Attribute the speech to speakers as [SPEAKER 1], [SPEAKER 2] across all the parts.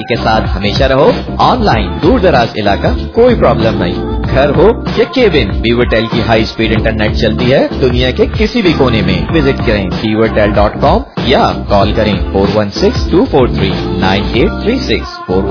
[SPEAKER 1] کے ساتھ ہمیشہ رہو آن لائن. دور دراز علاقہ کوئی پرابلم نہیں. گھر ہو یا کیبن, بیورٹیل کی ہائی اسپیڈ انٹرنیٹ چلتی ہے دنیا کے کسی بھی کونے میں. وزٹ کریں beavertel.com یا کال کریں 416-243-9836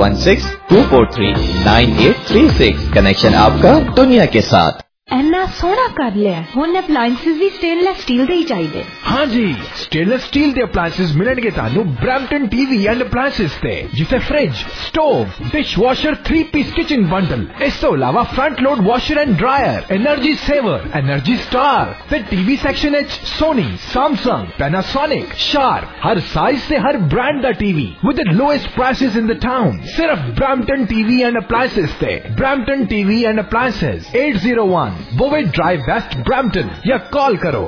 [SPEAKER 1] 416-243-9836. کنیکشن آپ کا دنیا کے ساتھ.
[SPEAKER 2] اینا سونا کر لیا ہن اپلائنسز بھی سٹینلیس سٹیل دے ہی چاہیے.
[SPEAKER 3] ہاں جی, سٹینلیس سٹیل دے اپلائنسز ملن گے تانوں Brampton T V and appliances تے, جسے fridge, stove, dish washer, 3 piece kitchen bundle, اس تو علاوہ front load washer and dryer, energy saver, energy star. پھر ٹی وی سیکشن اچ سونی, سیمسنگ, پیناسونک, شارپ, ہر سائز سے ہر برانڈ دا T V with the lowest prices in the town. صرف Brampton T V and appliances تے. Brampton T V and appliances 801 بووے drive west Brampton, یا call کرو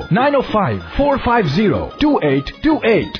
[SPEAKER 3] 905-450-2828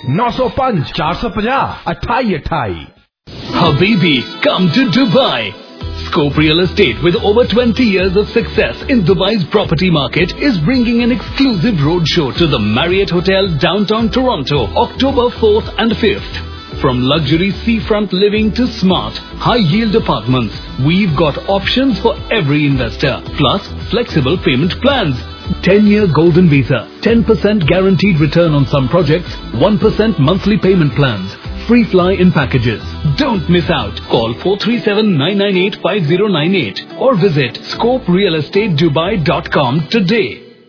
[SPEAKER 3] 905-450-2828.
[SPEAKER 4] Habibi, come to Dubai. Scope Real Estate, with over 20 years of success in Dubai's property market, is bringing an exclusive roadshow to the Marriott Hotel, downtown Toronto, October 4th and 5th. From luxury seafront living to smart, high-yield apartments, we've got options for every investor, plus flexible payment plans. 10-year golden visa, 10% guaranteed return on some projects, 1% monthly payment plans, free fly-in packages. Don't miss out. Call 437-998-5098 or visit scoperealestatedubai.com today.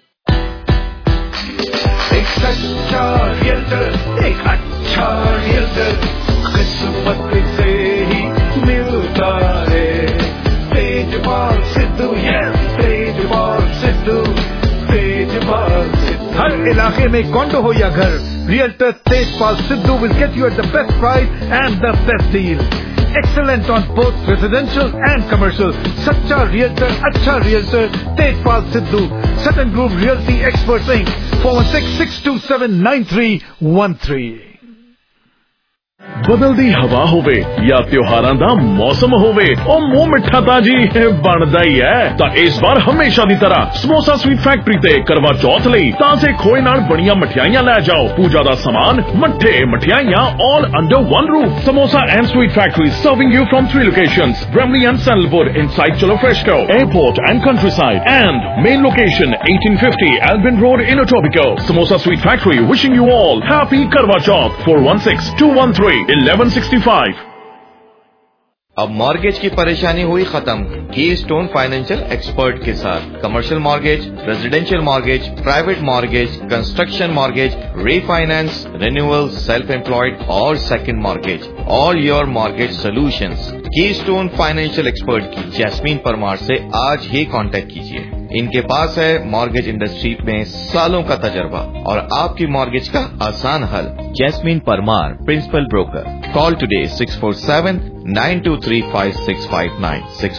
[SPEAKER 5] قسمت سے ہی ملتا ہے. تیجپال سدھو, تیجپال سدھو, تیجپال سدھو.
[SPEAKER 3] ہر علاقے میں Kondo ہو یا گھر, realtor Tejpal Sidhu will get you at the best price and the best deal. Excellent on both residential and commercial. Sacha Realtor, Acha Realtor, Tejpal Sidhu. Sutton Group Realty Experts Inc. 416-627-9313.
[SPEAKER 6] بدلدی ہوا ہوے یا تیوہاراں دا موسم ہوے, او منہ مٹھا تا جی بندا ہی ہے. تا اس بار ہمیشہ دی طرح سموسا سویٹ فیکٹری تے کروا چوتھ لئی تازے کھوئے نال بڑیاں مٹھائیاں لے جاؤ. پوجا دا سامان, مٹھے, مٹھائیاں, all under one roof. Samosa and Sweet Factory serving you from 3 locations: Bramley and Sandalwood inside Cholo Fresco, Airport and Countryside, and main location 1850 Albin Road in Etobicoke. Samosa Sweet Factory wishing you all happy Karwa Chauth. 416-213-1165.
[SPEAKER 1] اب mortgage کی پریشانی ہوئی ختم کی stone financial expert کے ساتھ. Commercial mortgage, residential mortgage, private mortgage, construction mortgage, refinance, renewal, self employed اور second mortgage. All your mortgage solutions Keystone financial expert کی جیسمین پرمار سے آج ہی کانٹیکٹ کیجیے. ان کے پاس ہے مارگیج انڈسٹری میں سالوں کا تجربہ اور آپ کی مارگیج کا آسان حل. Jasmine Parmar, principal broker. Call today 647-923-5659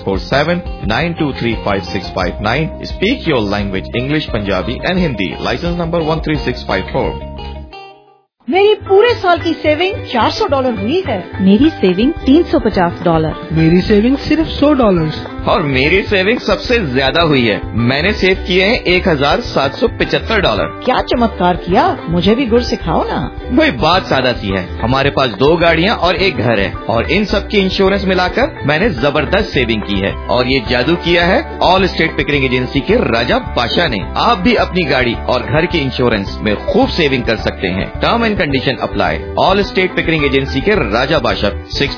[SPEAKER 1] 647-923-5659. Speak your language English, Punjabi and Hindi. License number 13654.
[SPEAKER 2] میری پورے سال کی سیونگ $400 ہوئی ہے. میری سیونگ $350.
[SPEAKER 7] میری سیونگ صرف $100.
[SPEAKER 1] اور میری سیونگ سب سے زیادہ ہوئی ہے. میں نے سیو کیے ہیں $1775.
[SPEAKER 2] کیا چمتکار کیا, مجھے بھی گر سکھاؤ نا.
[SPEAKER 1] وہی بات سادہ سی ہے. ہمارے پاس 2 گاڑیاں اور 1 گھر ہے اور ان سب کی انشورنس ملا کر میں نے زبردست سیونگ کی ہے. اور یہ جادو کیا ہے آل اسٹیٹ پکرنگ ایجنسی کے راجا بادشاہ نے. آپ بھی اپنی گاڑی اور گھر کی انشورنس میں خوب سیونگ کر سکتے ہیں. Term and condition apply. Allstate Pickering agency کے راجا بادشاہ.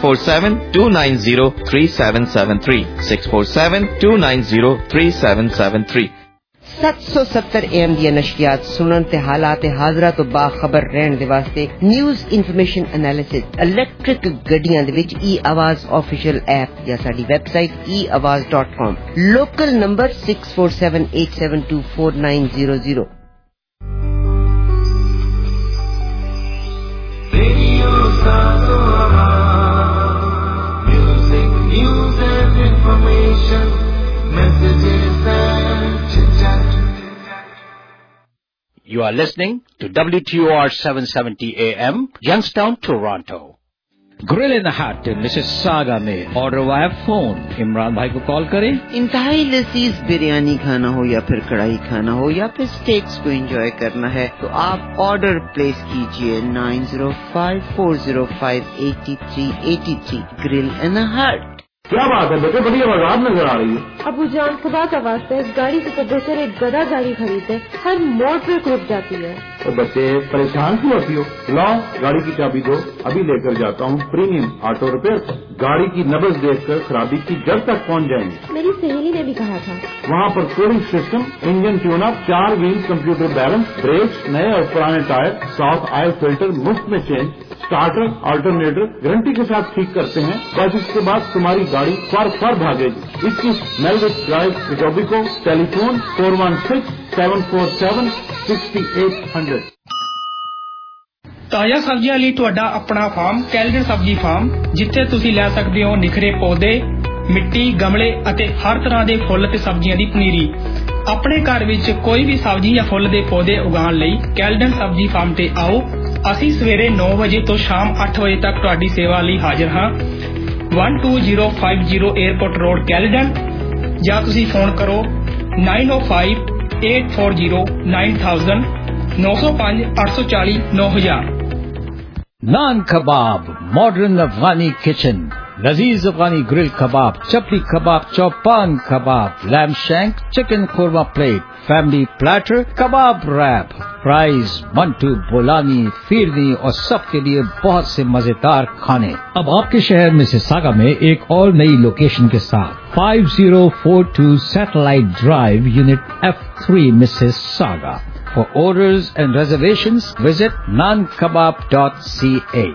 [SPEAKER 1] 647-290-3773 647-290-3773.
[SPEAKER 8] 770 AM دیا نشریات سنن تے حالات حاضرہ تو باخبر رہن دے واسطے نیوز انفارمیشن انالیسس الیکٹرک گڈیاں دے وچ ای آواز آفیشیل ایپ یا ساڈی website eawaz.com. Local number 6478724900.
[SPEAKER 5] Music, news and information, messages and chit-chat.
[SPEAKER 9] You are listening to WTOR 770 AM, Youngstown, Toronto. Grill in the hut Mississauga में order via phone. Imran भाई को call करें।
[SPEAKER 8] इंतहाई लजीज बिरयानी खाना हो या फिर कढ़ाई खाना हो या फिर स्टेक्स को एंजॉय करना है तो आप ऑर्डर प्लेस कीजिए 9054058383 ग्रिल इन द हट।
[SPEAKER 10] क्या बात है बेटे, बड़ी आवाज नजर आ रही है।
[SPEAKER 11] अबू जान खुदा का वास्ता इस गाड़ी से तो बेहतर एक गधा गाड़ी खरीदे, हर मोड़ पे रुक जाती है।
[SPEAKER 10] तो बच्चे परेशान क्यों होती हो? लाओ गाड़ी की चाबी दो, अभी लेकर जाता हूँ प्रीमियम ऑटो रिपेयर। गाड़ी की नब्ज देखकर खराबी की जड़ तक पहुँच जाएंगे।
[SPEAKER 11] मेरी सहेली ने भी कहा था।
[SPEAKER 10] वहाँ पर cooling system, engine tune up, 4 wheel computer balance, brakes, नए और पुराने टायर, साफ ऑयल फिल्टर मुफ्त में चेंज, स्टार्टर अल्टरनेटर गारंटी के साथ ठीक करते हैं। बस इसके बाद तुम्हारी गाड़ी फर भागेगी। 21 मेलविच ड्राइव इटोबिको, टेलीफोन 4167476800।
[SPEAKER 7] ਤਾਜ਼ਾ ਸਬਜ਼ੀਆਂ ਲਈ ਤੁਹਾਡਾ ਆਪਣਾ ਫਾਰਮ ਕੈਲਡਨ ਸਬਜ਼ੀ ਫਾਰਮ, ਜਿੱਥੇ ਤੁਸੀਂ ਲੈ ਸਕਦੇ ਹੋ ਨਿਖਰੇ ਪੌਦੇ, ਮਿੱਟੀ, ਗਮਲੇ ਅਤੇ ਹਰ ਤਰ੍ਹਾਂ ਦੇ ਫੁੱਲ ਤੇ ਸਬਜ਼ੀਆਂ ਦੀ ਪਨੀਰੀ। ਆਪਣੇ ਘਰ ਵਿੱਚ ਕੋਈ ਵੀ ਸਬਜ਼ੀ ਜਾਂ ਫੁੱਲ ਦੇ ਪੌਦੇ ਉਗਾਉਣ ਲਈ ਕੈਲਡਨ ਸਬਜ਼ੀ ਫਾਰਮ ਤੇ ਆਓ। ਅਸੀਂ ਸਵੇਰੇ 9 ਵਜੇ ਤੋਂ ਸ਼ਾਮ 8 ਵਜੇ ਤੱਕ ਤੁਹਾਡੀ ਸੇਵਾ ਲਈ ਹਾਜ਼ਰ ਹਾਂ। 12050 에어ਪੋਰਟ ਰੋਡ ਕੈਲਡਨ, ਜਾਂ ਤੁਸੀਂ ਫੋਨ ਕਰੋ 9058409000 905 840 9000।
[SPEAKER 9] नान कबाब, मॉडर्न अफगानी किचन, लजीज Afghani grill kebab, chapli kebab, chopan kebab, lamb shank, chicken korma plate, family platter, kebab wrap, fries, mantu, bolani, phirni और सबके लिए बहुत से मजेदार खाने। अब आपके शहर मिसिसागा में एक और नई लोकेशन के साथ 5042 satellite drive, unit F3, Mississauga. For orders and reservations, visit nankebab.ca.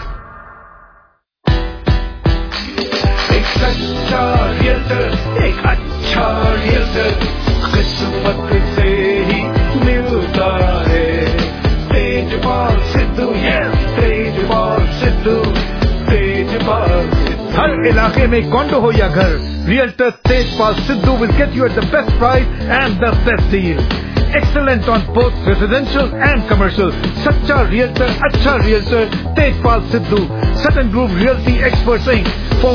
[SPEAKER 5] एक सच्चा रियल्टर, एक अच्छा रियल्टर किस्मत से ही मिलता है। तेजपाल सिद्धू, तेजपाल सिद्धू, तेजपाल सिद्धू।
[SPEAKER 3] हर इलाके में कॉन्डो हो या घर, realtor Tejpal Sidhu will get you at the best price and the best deal. Excellent on both residential and commercial. सच्चा रियल्टर, अच्छा realtor Tejpal Sidhu, Sutton Group Realty Experts Inc.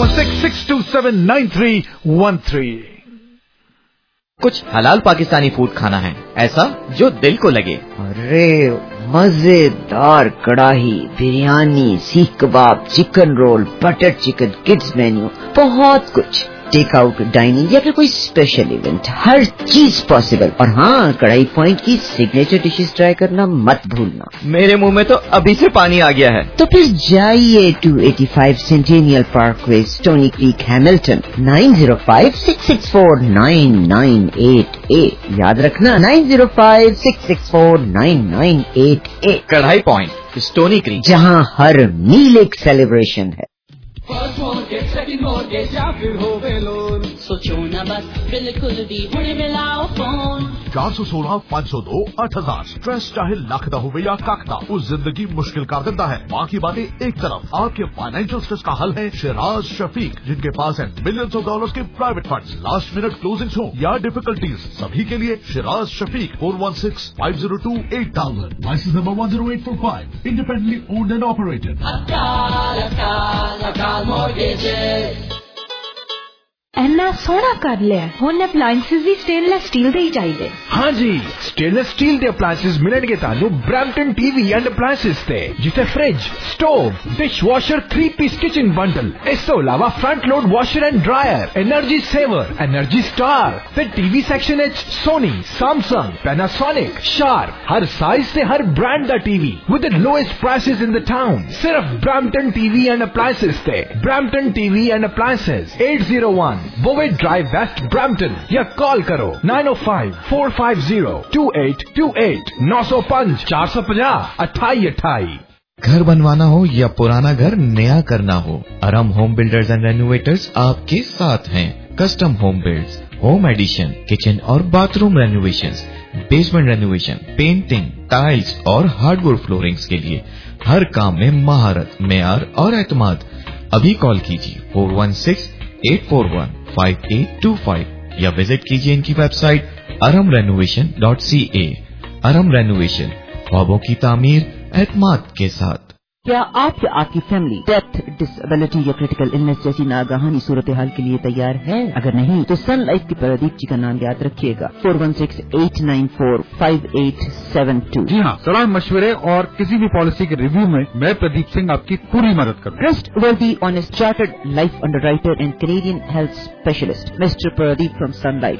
[SPEAKER 3] 416-627-9313।
[SPEAKER 1] कुछ हलाल पाकिस्तानी फूड खाना है, ऐसा जो दिल को लगे।
[SPEAKER 8] अरे मजेदार kadai, biryani, seekh kebab, chicken roll, butter chicken, kids menu, बहुत कुछ। टेक आउट, डाइनिंग या फिर कोई स्पेशल इवेंट, हर चीज पॉसिबल। और हाँ, कढ़ाई पॉइंट की सिग्नेचर डिशेस ट्राई करना मत भूलना।
[SPEAKER 1] मेरे मुंह में तो अभी से पानी आ गया है।
[SPEAKER 8] तो फिर जाइए 285 Centennial Parkway, Stoney Creek, Hamilton. 9056649988। याद रखना 9056649988।
[SPEAKER 1] कढ़ाई पॉइंट, स्टोनी क्रीक,
[SPEAKER 8] जहाँ हर मील एक सेलिब्रेशन है।
[SPEAKER 12] फर्स्ट मॉर्गेज, सेकंड मॉर्गेज या फिर हो लोन, सोचो ना बस, बिल्कुल भी हुणे मिलाओ फोन।
[SPEAKER 13] 416-502-8000। स्ट्रेस चाहे लाख दा होवे या काख दा, उस जिंदगी मुश्किल कर देता है। बाकी बातें एक तरफ, आपके फाइनेंशियल स्ट्रेस का हल है शिराज शफीक, जिनके पास है मिलियंस ऑफ डॉलर्स के private funds. Last minute closings हो या डिफिकल्टीज, सभी के लिए Shiraz Shafiq. 416-502-8000। License number 10845। Independently owned and operated.
[SPEAKER 2] ਇੰਨਾ ਸੋਹਣਾ ਕਰ ਲਿਆ। ਹੁਣ ਅਪਲਾਈਐਂਸਸ ਵੀ ਸਟੇਨਲੈਸ ਸਟੀਲ ਦੇ ਹੀ ਚਾਹੀਦੇ।
[SPEAKER 3] हाँ जी, स्टेनलेस स्टील ਦੇ ਅਪਲਾਈਐਂਸਸ ਮਿਲਣਗੇ ਤੁਹਾਨੂੰ ਬ੍ਰੈਂਪਟਨ ਟੀਵੀ ਐਂਡ ਅਪਲਾਈਐਂਸਸ ਤੇ, ਜਿੱਥੇ ਫ੍ਰਿਜ, ਸਟੋਵ, ਡਿਸ਼ਵਾਸ਼ਰ 3-ਪੀਸ ਕਿਚਨ ਬੰਡਲ, ਇਸ ਤੋਂ ਇਲਾਵਾ front load washer and dryer, energy saver, energy star ਤੇ ਟੀਵੀ ਸੈਕਸ਼ਨ ਵਿੱਚ ਸੋਨੀ, ਸੈਮਸੰਗ, ਪੈਨਾਸੋਨਿਕ, ਸ਼ਾਰਪ, ਹਰ ਸਾਈਜ਼ ਤੇ ਹਰ ਬ੍ਰਾਂਡ ਦਾ TV with the lowest prices in the town. ਸਿਰਫ ਬ੍ਰੈਂਪਟਨ ਟੀਵੀ ਐਂਡ ਅਪਲਾਈਐਂਸਸ ਤੇ। Brampton TV and appliances 801 Bovett Drive West, Brampton, या call करो 905-450-2828 905-450-2828।
[SPEAKER 1] घर बनवाना हो या पुराना घर नया करना हो, Aram home builders and renovators आपके साथ हैं। Custom home builds, home addition, kitchen और bathroom renovations, basement renovation, painting, tiles और हार्डवुड फ्लोरिंग्स के लिए हर काम में महारत, मेयार और एतमाद। अभी कॉल कीजिए 416-841-5825 या विजिट कीजिए इनकी वेबसाइट aramrenovation.ca। अरम रेनोवेशन, ख्वाबों की तामीर एतमाद के साथ।
[SPEAKER 14] کیا آپ یا آپ کی فیملی ڈیتھ، ڈسیبلٹی یا کریٹیکل النس جیسی ناگہانی صورتحال کے لیے تیار ہے؟ اگر نہیں تو سن لائف کی پردیپ جی کا نام یاد رکھیے گا، 4168945872.
[SPEAKER 15] جی ہاں، صلاح مشورے اور کسی بھی پالیسی کے ریویو میں میں پردیپ سنگھ آپ کی پوری مدد کروں.
[SPEAKER 14] Trustworthy honest chartered life underwriter and Canadian health specialist mister Pradeep from Sun Life.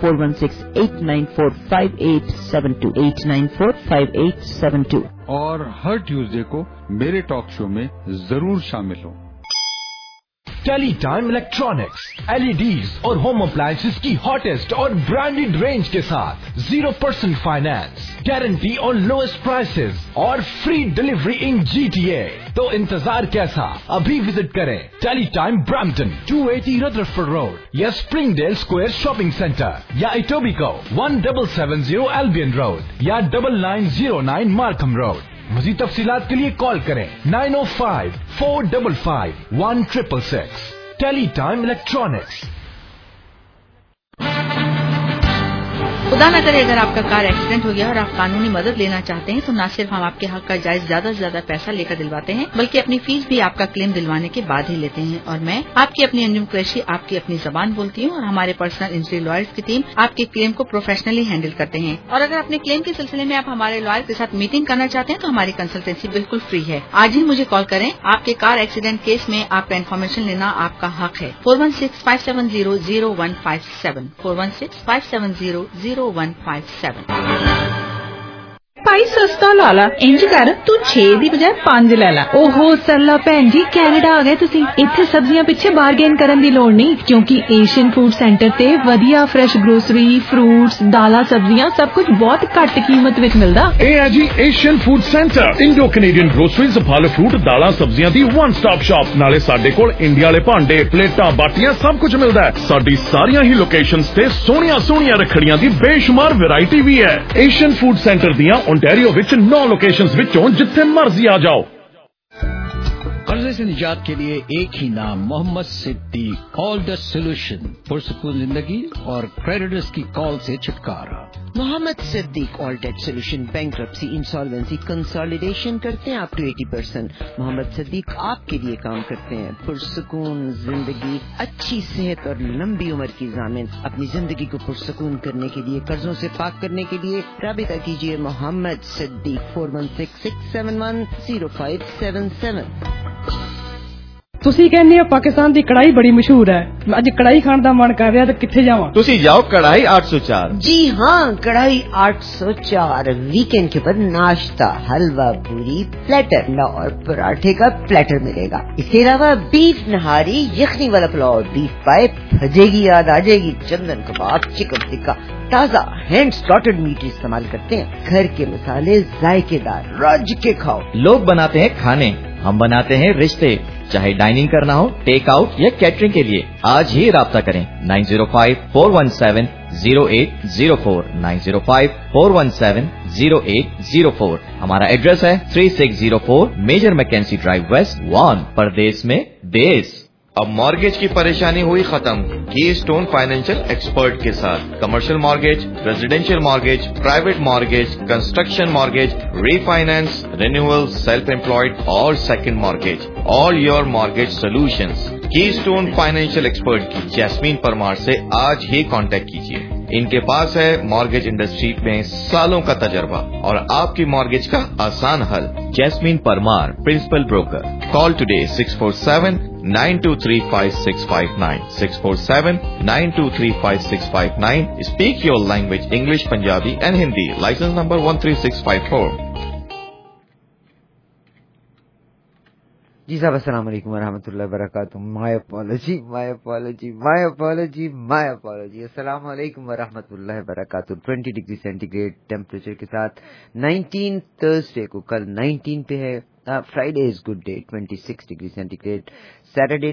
[SPEAKER 14] 4168945872 8945872.
[SPEAKER 15] اور ہر ٹیوزڈے کو میرے ٹاک شو میں ضرور شامل ہوں.
[SPEAKER 3] ٹیلی ٹائم الیکٹرانکس LEDs اور ہوم اپلائنسز کی ہاٹیسٹ اور برانڈیڈ رینج کے ساتھ 0% فائنانس گارنٹی اور لوئسٹ پرائسز اور فری ڈلیوری ان GTA. تو انتظار کیسا؟ ابھی وزٹ کریں Teletime Brampton 280 Rutherford road یا Springdale square shopping centre یا ایٹوبیکو 1770 ایلبین روڈ یا 9909 مارکھم روڈ. مزید تفصیلات کے لیے کال کریں 905-455-1666. Teletime electronics.
[SPEAKER 16] خدا نہ کرے اگر آپ کا کار ایکسیڈنٹ ہو گیا اور آپ قانونی مدد لینا چاہتے ہیں تو نہ صرف ہم آپ کے حق کا جائز زیادہ سے زیادہ پیسہ لے کر دلواتے ہیں بلکہ اپنی فیس بھی آپ کا کلیم دلوانے کے بعد ہی لیتے ہیں. اور میں آپ کی اپنی انجم قریشی آپ کی اپنی زبان بولتی ہوں اور ہمارے پرسنل انجری لائرز کی ٹیم آپ کے کلیم کو پروفیشنلی ہینڈل کرتے ہیں. اور اگر اپنے کلیم کے سلسلے میں آپ ہمارے لائر کے ساتھ میٹنگ کرنا چاہتے ہیں تو ہماری کنسلٹینسی بالکل فری ہے. آج ہی مجھے کال کریں. آپ کے کار ایکسیڈنٹ کیس میں آپ کا انفارمیشن لینا آپ کا حق ہے. 416-570-0157 416-570-0157.
[SPEAKER 2] ਭਾਈ ਸਸਤਾ ਲਾ ਲਾ, ਇੰਜ ਕਰ ਤੂੰ 6 ਦੀ ਬਜਾਏ 5 ਲੈ ਲੈ. ਓਹੋ ਸਰਲਾ ਭੈਣ ਜੀ, ਕੈਨੇਡਾ ਆ ਗਏ ਤੁਸੀਂ. ਇੱਥੇ ਸਬਜ਼ੀਆਂ ਪਿੱਛੇ ਬਾਰਗੇਨ ਕਰਨ ਦੀ ਲੋੜ ਨਹੀਂ ਕਿਉਂਕਿ ਏਸ਼ੀਅਨ ਫੂਡ ਸੈਂਟਰ ਤੇ ਵਧੀਆ ਫਰੈਸ਼ ਗਰੋਸਰੀ, ਫਰੂਟਸ, ਦਾਲਾਂ, ਸਬਜ਼ੀਆਂ ਸਭ ਕੁਝ ਬਹੁਤ ਘੱਟ ਕੀਮਤ ਵਿੱਚ ਮਿਲਦਾ.
[SPEAKER 6] ਇਹ ਹੈ ਜੀ Asian food centre, Indo Canadian groceries, ਫਲ ਫਰੂਟ, ਦਾਲਾਂ, ਸਬਜ਼ੀਆਂ ਦੀ ਵਨ ਸਟਾਪ ਸ਼ਾਪ. ਨਾਲੇ ਸਾਡੇ ਕੋਲ ਇੰਡੀਆ ਵਾਲੇ ਭਾਂਡੇ, ਪਲੇਟਾਂ, ਬਾਟੀਆਂ ਸਭ ਕੁਝ ਮਿਲਦਾ ਹੈ. ਸਾਡੀ ਸਾਰੀਆਂ ਹੀ ਲੋਕੇਸ਼ਨਸ ਤੇ ਸੋਹਣੀਆਂ ਰੱਖੜੀਆਂ ਦੀ ਬੇਸ਼ੁਮਾਰ ਵੈਰਾਈਟੀ ਵੀ ਹੈ. ਏਸ਼ੀਅਨ ਫੂਡ ਸੈਂਟਰ ਦੀਆਂ ओंटारियो विच 9 लोकेशंस विचों जिथे मर्जी आ जाओ.
[SPEAKER 9] कर्जे से निजात के लिए एक ही नाम, Mohammed Siddique. All the solution, पुरसकून जिंदगी और क्रेडिटर्स की कॉल से छुटकारा.
[SPEAKER 8] Mohammed Siddique all debt solution, bankruptcy, insolvency, consolidation करते हैं आप to 80%. मोहम्मद सिद्दीक आपके लिए काम करते हैं. पुरसकून जिंदगी, अच्छी सेहत और लंबी उम्र की ज़ामिन. अपनी जिंदगी को पुरसकून करने के लिए, कर्जों से पाक करने के लिए राबिता कीजिए मोहम्मद सिद्दीक 4166710577.
[SPEAKER 7] ਤੁਸੀਂ ਕਹਿੰਦੇ ਹੋ ਪਾਕਿਸਤਾਨ ਦੀ ਕੜਾਈ ਬੜੀ ਮਸ਼ਹੂਰ ਹੈ, ਅੱਜ ਕੜਾਈ ਖਾਣ ਦਾ ਮਨ ਕਰ ਰਿਹਾ ਤਾਂ ਕਿੱਥੇ ਜਾਵਾਂ?
[SPEAKER 1] ਤੁਸੀਂ ਜਾਓ ਕੜਾਈ 804.
[SPEAKER 8] जी हाँ, कढ़ाई 804 वीकेंड के ऊपर नाश्ता, हलवा, पूरी, प्लेटर और पराठे का प्लेटर मिलेगा. इसके अलावा बीफ नहारी, यखनी वाला पुलाव, बीफ पाए, भजेगी याद आ जाएगी, चंदन कबाब, चिकन टिक्का, ताज़ा हैंड स्लॉटेड मीट इस्तेमाल करते हैं. घर के मसाले जायकेदार, रज के खाओ.
[SPEAKER 1] लोग बनाते हैं खाने, हम बनाते हैं रिश्ते. चाहे डाइनिंग करना हो, टेक आउट या कैटरिंग के लिए आज ही राब्ता करें 905-417-0804 905-417-0804. हमारा एड्रेस है 3604 Major Mackenzie drive west, Vaughan, परदेश में देश. अब मॉर्गेज की परेशानी हुई खत्म की स्टोन फाइनेंशियल एक्सपर्ट के साथ. Commercial mortgage, residential mortgage, private mortgage, construction mortgage, refinance, renewal, self employed और second mortgage, all your mortgage solutions. की स्टोन फाइनेंशियल एक्सपर्ट की जैस्मीन परमार से आज ही कांटेक्ट कीजिए. इनके पास है मॉर्गेज इंडस्ट्री में सालों का तजर्बा और आपकी मॉर्गेज का आसान हल. Jasmine Parmar, principal broker. Call today 647-923-5659 647-923-5659. Speak your language English, Punjabi and Hindi. License number 13654.
[SPEAKER 8] जी साहब, अस्सलाम वालेकुम वरहमतुल्लाहि वबरकातुहू. My apology. अस्सलाम वालेकुम वरहमतुल्लाहि वबरकातुहू. 20 डिग्री सेंटीग्रेड टेम्परेचर के साथ 19 थर्सडे को, कल 19 पे है. Friday is good day, 26 degree centigrade. Saturday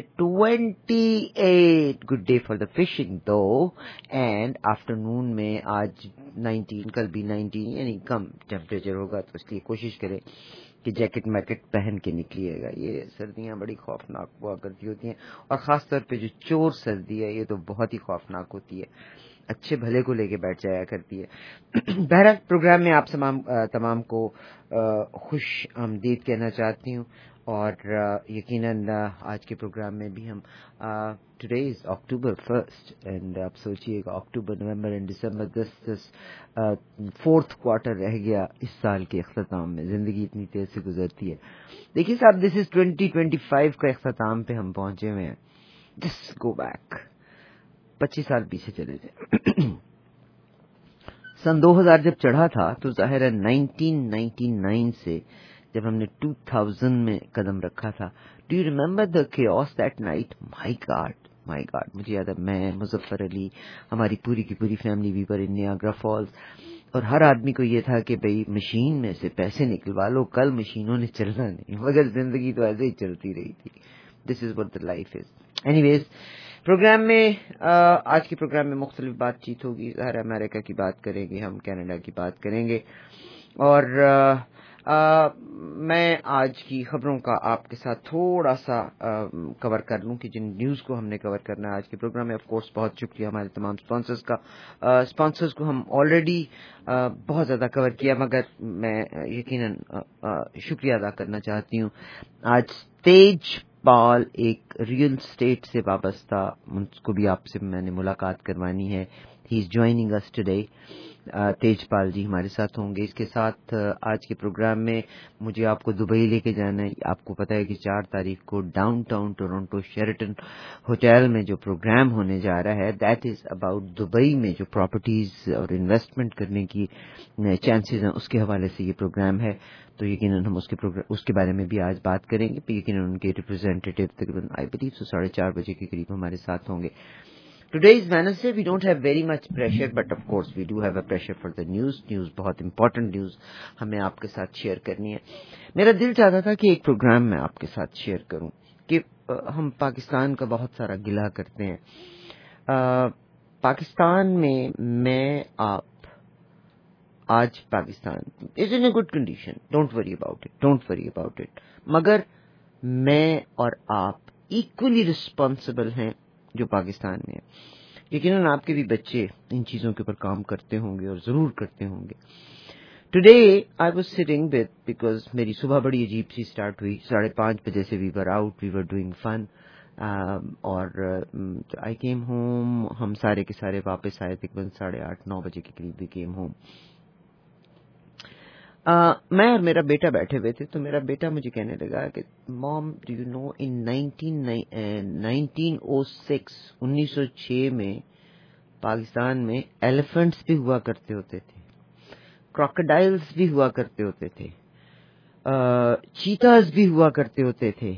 [SPEAKER 8] 28 good day for the fishing दो. एंड आफ्टरनून में आज 19, कल भी 19, यानी कम टेम्परेचर होगा, तो इसलिए कोशिश करें कि जैकेट मैकेट पहन के निकलिएगा. ये सर्दियां बड़ी खौफनाक हुआ करती होती हैं और ख़ास तौर पे जो चोर सर्दी है ये तो बहुत ही खौफनाक होती है, अच्छे भले को लेके बैठ जाया करती है. बहरहाल प्रोग्राम में आप तमाम को खुश आमदीद कहना चाहती हूँ اور یقیناً آج کے پروگرام میں بھی ہم ٹوڈے از October 1 اینڈ آپ سوچیے گا October November and December 10 fourth quarter رہ گیا اس سال کے اختتام میں. زندگی اتنی تیز سے گزرتی ہے. دیکھیے صاحب دس از 2025 کا اختتام پہ ہم پہنچے ہوئے ہیں. جسٹ گو بیک 25 سال پیچھے چلے جائیں. سن 2000 جب چڑھا تھا تو ظاہر ہے 1999 سے جب ہم نے 2000 میں قدم رکھا تھا. Do you remember the chaos that night? My God مجھے یاد ہے میں مظفر علی ہماری پوری کی پوری فیملی وی پر ان نیاگرا فالز اور ہر آدمی کو یہ تھا کہ بھئی مشین میں سے پیسے نکلوا لو کل مشینوں نے چلنا نہیں. مگر زندگی تو ایسے ہی چلتی رہی تھی. This is what the life is. Anyways program میں آج کے پروگرام میں مختلف بات چیت ہوگی. ظاہر امریکہ کی بات کریں گے, ہم کینیڈا کی بات کریں گے اور میں آج کی خبروں کا آپ کے ساتھ تھوڑا سا کور کر لوں کہ جن نیوز کو ہم نے کور کرنا ہے آج کے پروگرام میں. آف کورس بہت شکریہ ہمارے تمام اسپانسرز کا. اسپانسرز کو ہم آلریڈی بہت زیادہ کور کیا مگر میں یقیناً شکریہ ادا کرنا چاہتی ہوں. آج تیج پال ایک ریئل اسٹیٹ سے وابستہ, اس کو بھی آپ سے میں نے ملاقات کروانی ہے. ہی از joining us today. Tej Pal جی ہمارے ساتھ ہوں گے. اس کے ساتھ آج کے پروگرام میں مجھے آپ کو دبئی لے کے جانا ہے. آپ کو پتا ہے کہ 4 تاریخ کو downtown Toronto Sheraton hotel میں جو پروگرام ہونے جا رہا ہے دیٹ از اباؤٹ دبئی میں جو پراپرٹیز اور انویسٹمنٹ کرنے کی چانسز ہیں اس کے حوالے سے یہ پروگرام ہے. تو یقیناً ہم اس کے بارے میں بھی آج بات کریں گے. یقیناً ان کے ریپرزینٹیٹو تقریباً آئی بلیو 4:30 بجے کے قریب ہمارے ساتھ ہوں گے. Today is Wednesday. We don't have very much pressure, but of course we do have a pressure for the news. News بہت important news ہمیں آپ کے ساتھ شیئر کرنی ہے. میرا دل چاہتا تھا کہ ایک پروگرام میں آپ کے ساتھ شیئر کروں کہ ہم پاکستان کا بہت سارا گلہ کرتے ہیں. پاکستان میں آپ آج Pakistan is in a good condition. Don't worry about it. مگر میں اور آپ equally responsible ہیں جو پاکستان میں ہے. یقیناً آپ کے بھی بچے ان چیزوں کے اوپر کام کرتے ہوں گے اور ضرور کرتے ہوں گے. Today I was sitting with because میری صبح بڑی عجیب سی اسٹارٹ ہوئی. 5:30 بجے سے وی ور آؤٹ, وی ور ڈوئنگ فن اور آئی کیم ہوم. ہم سارے کے سارے واپس آئے تقریباً 8:30-9 بجے کے قریب وی کیم ہوم. میں اور میرا بیٹا بیٹھے ہوئے تھے تو میرا بیٹا مجھے کہنے لگا کہ مام ڈو یو نو ان 1906 میں پاکستان میں ایلیفنٹس بھی ہوا کرتے ہوتے تھے, کراکوڈائلز بھی ہوا کرتے ہوتے تھے, چیتاز بھی ہوا کرتے ہوتے تھے,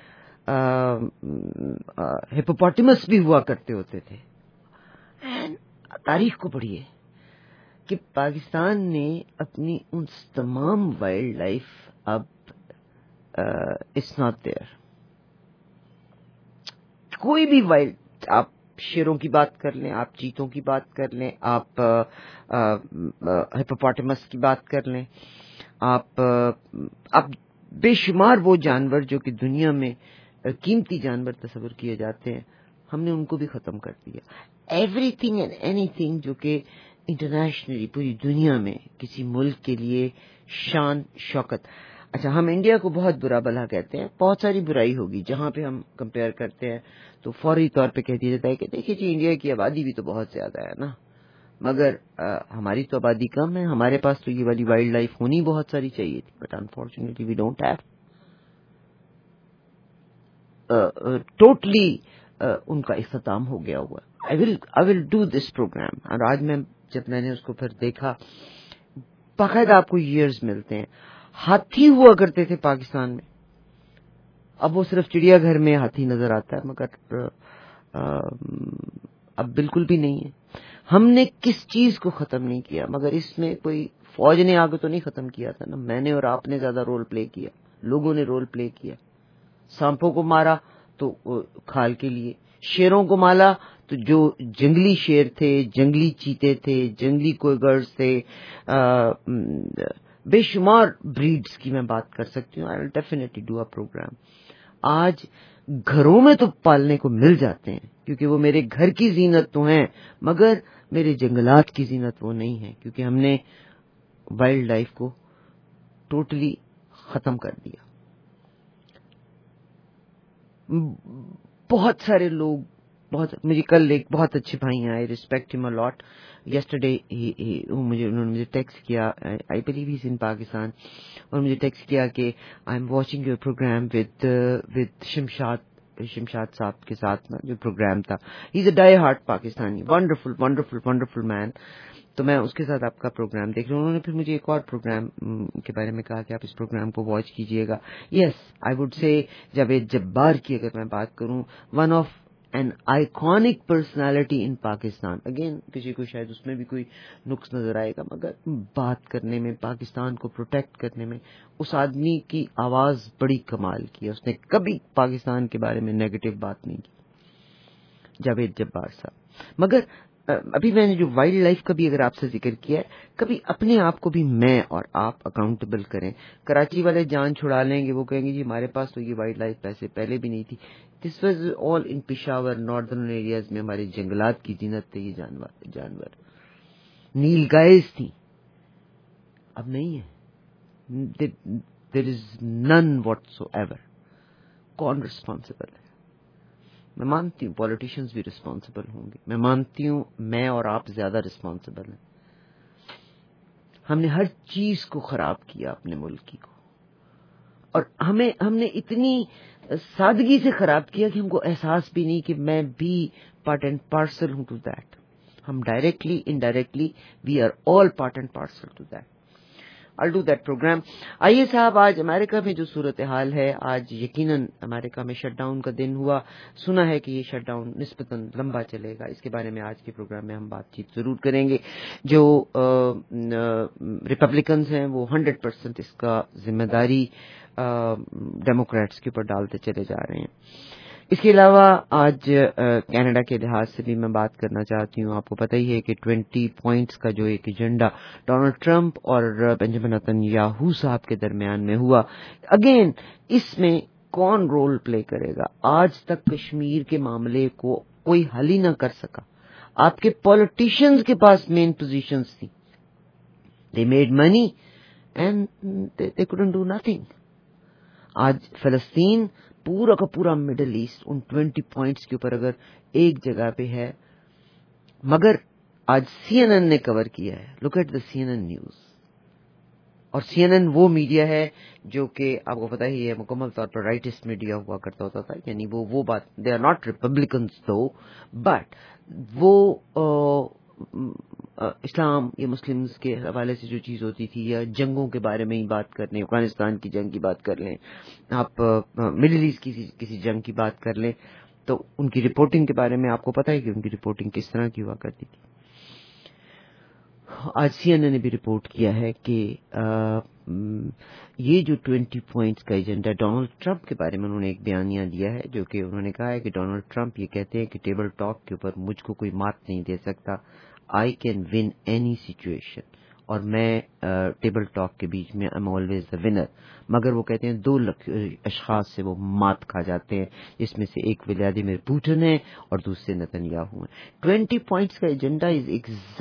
[SPEAKER 8] ہپوپوٹیمس بھی ہوا کرتے ہوتے تھے. تاریخ کو پڑھیے کہ پاکستان نے اپنی ان تمام وائلڈ لائف اب اٹس ناٹ دیئر. کوئی بھی وائلڈ, آپ شیروں کی بات کر لیں, آپ چیتوں کی بات کر لیں, آپ ہپوپوٹیمس کی بات کر لیں, آپ بے شمار وہ جانور جو کہ دنیا میں قیمتی جانور تصور کیے جاتے ہیں ہم نے ان کو بھی ختم کر دیا. Everything and anything جو کہ انٹرنیشنلی پوری دنیا میں کسی ملک کے لیے شان شوکت. اچھا ہم انڈیا کو بہت برا بھلا کہتے ہیں, بہت ساری برائی ہوگی جہاں پہ ہم کمپیئر کرتے ہیں تو فوری طور پہ کہہ دیا جاتا ہے کہ دیکھیے جی انڈیا کی آبادی بھی تو بہت زیادہ ہے نا, مگر ہماری تو آبادی کم ہے, ہمارے پاس تو یہ والی وائلڈ لائف ہونی بہت ساری چاہیے تھی, but unfortunately we don't have. Totally ان کا اختتام ہو گیا ہوا. I will do this program. اور آج جب میں نے اس کو پھر دیکھا, باقاعدہ آپ کو ایئرز ملتے ہیں. ہاتھی ہوا کرتے تھے پاکستان میں, اب وہ صرف چڑیا گھر میں ہاتھی نظر آتا ہے, مگر اب بالکل بھی نہیں ہے. ہم نے کس چیز کو ختم نہیں کیا, مگر اس میں کوئی فوج نے آگے تو نہیں ختم کیا تھا نا, میں نے اور آپ نے زیادہ رول پلے کیا, لوگوں نے رول پلے کیا. سانپوں کو مارا تو کھال کے لیے, شیروں کو مارا تو جو جنگلی شیر تھے, جنگلی چیتے تھے, جنگلی کوئگرز تھے, بے شمار بریڈز کی میں بات کر سکتی ہوں. I will definitely do a program. آج گھروں میں تو پالنے کو مل جاتے ہیں کیونکہ وہ میرے گھر کی زینت تو ہیں, مگر میرے جنگلات کی زینت وہ نہیں ہے کیونکہ ہم نے وائلڈ لائف کو ٹوٹلی ختم کر دیا. بہت سارے لوگ مجھے کل ایک بہت اچھے بھائی آئے, ریسپیکٹ ہم الاٹ. یسٹرڈے انہوں نے مجھے ٹیکسٹ کیا, آئی بلیو ہی از ان پاکستان, اور مجھے ٹیکسٹ کیا کہ I am watching your program with Shamshad sahib کے ساتھ نا جو پروگرام تھا. He is a die hard Pakistani, wonderful wonderful wonderful man. تو میں اس کے ساتھ آپ کا پروگرام دیکھ رہا ہوں. انہوں نے پھر مجھے ایک اور پروگرام کے بارے میں کہا کہ آپ اس پروگرام کو واچ کیجئے گا. یس, آئی وڈ سے جاوید جبار کی اگر میں بات کروں, one of an iconic personality in Pakistan. Again کسی کو شاید اس میں بھی کوئی نقص نظر آئے گا, مگر بات کرنے میں, پاکستان کو پروٹیکٹ کرنے میں اس آدمی کی آواز بڑی کمال کی ہے. اس نے کبھی پاکستان کے بارے میں نیگیٹو بات نہیں کی, جاوید جبار صاحب. مگر ابھی میں نے جو وائلڈ لائف کا بھی اگر آپ سے ذکر کیا ہے, کبھی اپنے آپ کو بھی میں اور آپ اکاؤنٹیبل کریں. کراچی والے جان چھڑا لیں گے, وہ کہیں گے جی ہمارے پاس تو یہ وائلڈ لائف پیسے پہلے بھی نہیں تھی. This was all in Peshawar northern areas میں ہمارے جنگلات کی زینت تھے. یہ جانور نیل گائز تھی, اب نہیں ہے. There is none whatsoever. کون ریسپانسبل ہے؟ میں مانتی ہوں پولیٹیشینز بھی ریسپانسبل ہوں گے, میں مانتی ہوں میں اور آپ زیادہ ریسپانسبل ہیں. ہم نے ہر چیز کو خراب کیا اپنے ملک کو, اور ہم نے اتنی سادگی سے خراب کیا کہ ہم کو احساس بھی نہیں کہ میں بھی پارٹ اینڈ پارسل ہوں ٹو دیٹ. ہم directly indirectly we are all part and parcel to that. I'll do that program. آئیے صاحب, آج امریکہ میں جو صورتحال ہے, آج یقیناً امریکہ میں شٹ ڈاؤن کا دن ہوا. سنا ہے کہ یہ شٹ ڈاؤن نسبتاً لمبا چلے گا. اس کے بارے میں آج کے پروگرام میں ہم بات چیت ضرور کریں گے. جو ریپبلکنز ہیں وہ 100% اس کا ذمہ داری ڈیموکریٹس کے اوپر ڈالتے چلے جا رہے ہیں. اس کے علاوہ آج کینیڈا کے لحاظ سے بھی میں بات کرنا چاہتی ہوں. آپ کو پتہ ہی ہے کہ 20 پوائنٹس کا جو ایک ایجنڈا ڈونلڈ ٹرمپ اور بنجامن نیتنیاہو صاحب کے درمیان میں ہوا, اگین اس میں کون رول پلے کرے گا؟ آج تک کشمیر کے معاملے کو کوئی حل ہی نہ کر سکا. آپ کے پولیٹیشینز کے پاس مین پوزیشنز تھیں. They made money and they couldn't do nothing. آج فلسطین پورا کا پورا مڈل ایسٹ ان 20 پوائنٹس کے اوپر اگر ایک جگہ پہ ہے, مگر آج CNN نے کور کیا ہے. Look at the CNN news. اور CNN وہ میڈیا ہے جو کہ آپ کو پتہ ہی ہے مکمل طور پر رائٹسٹ میڈیا ہوا کرتا ہوتا تھا. یعنی وہ بات, they are not Republicans though, but وہ اسلام یا مسلمز کے حوالے سے جو چیز ہوتی تھی, یا جنگوں کے بارے میں ہی بات کر لیں, افغانستان کی جنگ کی بات کر لیں, آپ مڈل ایسٹ کی کسی جنگ کی بات کر لیں, تو ان کی رپورٹنگ کے بارے میں آپ کو پتہ ہے کہ ان کی رپورٹنگ کس طرح کی ہوا کرتی تھی. آج CNN نے بھی رپورٹ کیا ہے کہ یہ جو 20 پوائنٹس کا ایجنڈا ڈونلڈ ٹرمپ کے بارے میں انہوں نے ایک بیانیہ دیا ہے, جو کہ انہوں نے کہا ہے کہ ڈونلڈ ٹرمپ یہ کہتے ہیں کہ ٹیبل ٹاک کے اوپر مجھ کو کوئی مات نہیں دے سکتا. I can win any situation. اور میں ٹیبل ٹاک کے بیچ میں I'm always the winner. مگر وہ کہتے ہیں 2 اشخاص سے وہ مات کھا جاتے ہیں, جس میں سے ایک ولادیمیر پوٹن ہے اور دوسرے نتنیاہو ہیں. 20 پوائنٹس کا agenda is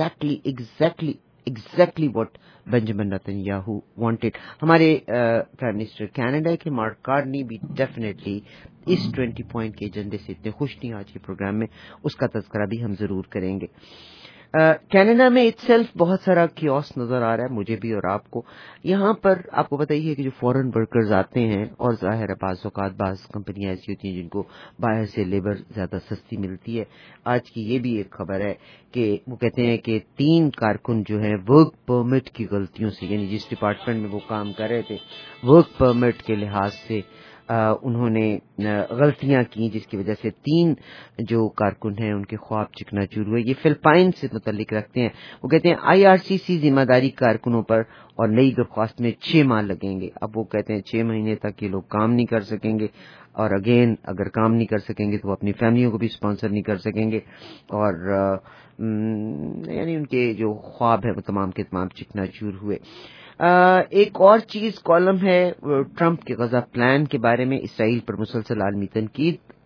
[SPEAKER 8] exactly what Benjamin Netanyahu wanted. ہمارے پرائم منسٹر کینیڈا کے مارک کارنی بھی ڈیفینیٹلی اس 20 پوائنٹ کے ایجنڈے سے اتنے خوش نہیں. آج کے پروگرام میں اس کا تذکرہ بھی ہم ضرور کریں گے. کینیڈا میں اٹ سیلف بہت سارا کیوس نظر آ رہا ہے مجھے بھی اور آپ کو. یہاں پر آپ کو پتہ ہی ہے کہ جو فورن ورکرز آتے ہیں, اور ظاہر ہے بعض اوقات بعض کمپنیاں ایسی ہوتی ہیں جن کو باہر سے لیبر زیادہ سستی ملتی ہے. آج کی یہ بھی ایک خبر ہے کہ وہ کہتے ہیں کہ 3 کارکن جو ہیں ورک پرمٹ کی غلطیوں سے, یعنی جس ڈپارٹمنٹ میں وہ کام کر رہے تھے ورک پرمٹ کے لحاظ سے انہوں نے غلطیاں کی, جس کی وجہ سے 3 جو کارکن ہیں ان کے خواب چکنا چور ہوئے. یہ فلپائن سے متعلق رکھتے ہیں. وہ کہتے ہیں IRCC ذمہ داری کارکنوں پر, اور نئی درخواست میں 6 ماہ لگیں گے. اب وہ کہتے ہیں 6 مہینے تک یہ لوگ کام نہیں کر سکیں گے, اور اگین اگر کام نہیں کر سکیں گے تو وہ اپنی فیملیوں کو بھی اسپانسر نہیں کر سکیں گے, اور یعنی ان کے جو خواب ہے وہ تمام کے تمام چکنا چور ہوئے. ایک اور چیز کالم ہے ٹرمپ کے غزہ پلان کے بارے میں. اسرائیل پر مسلسل عالمی تنقید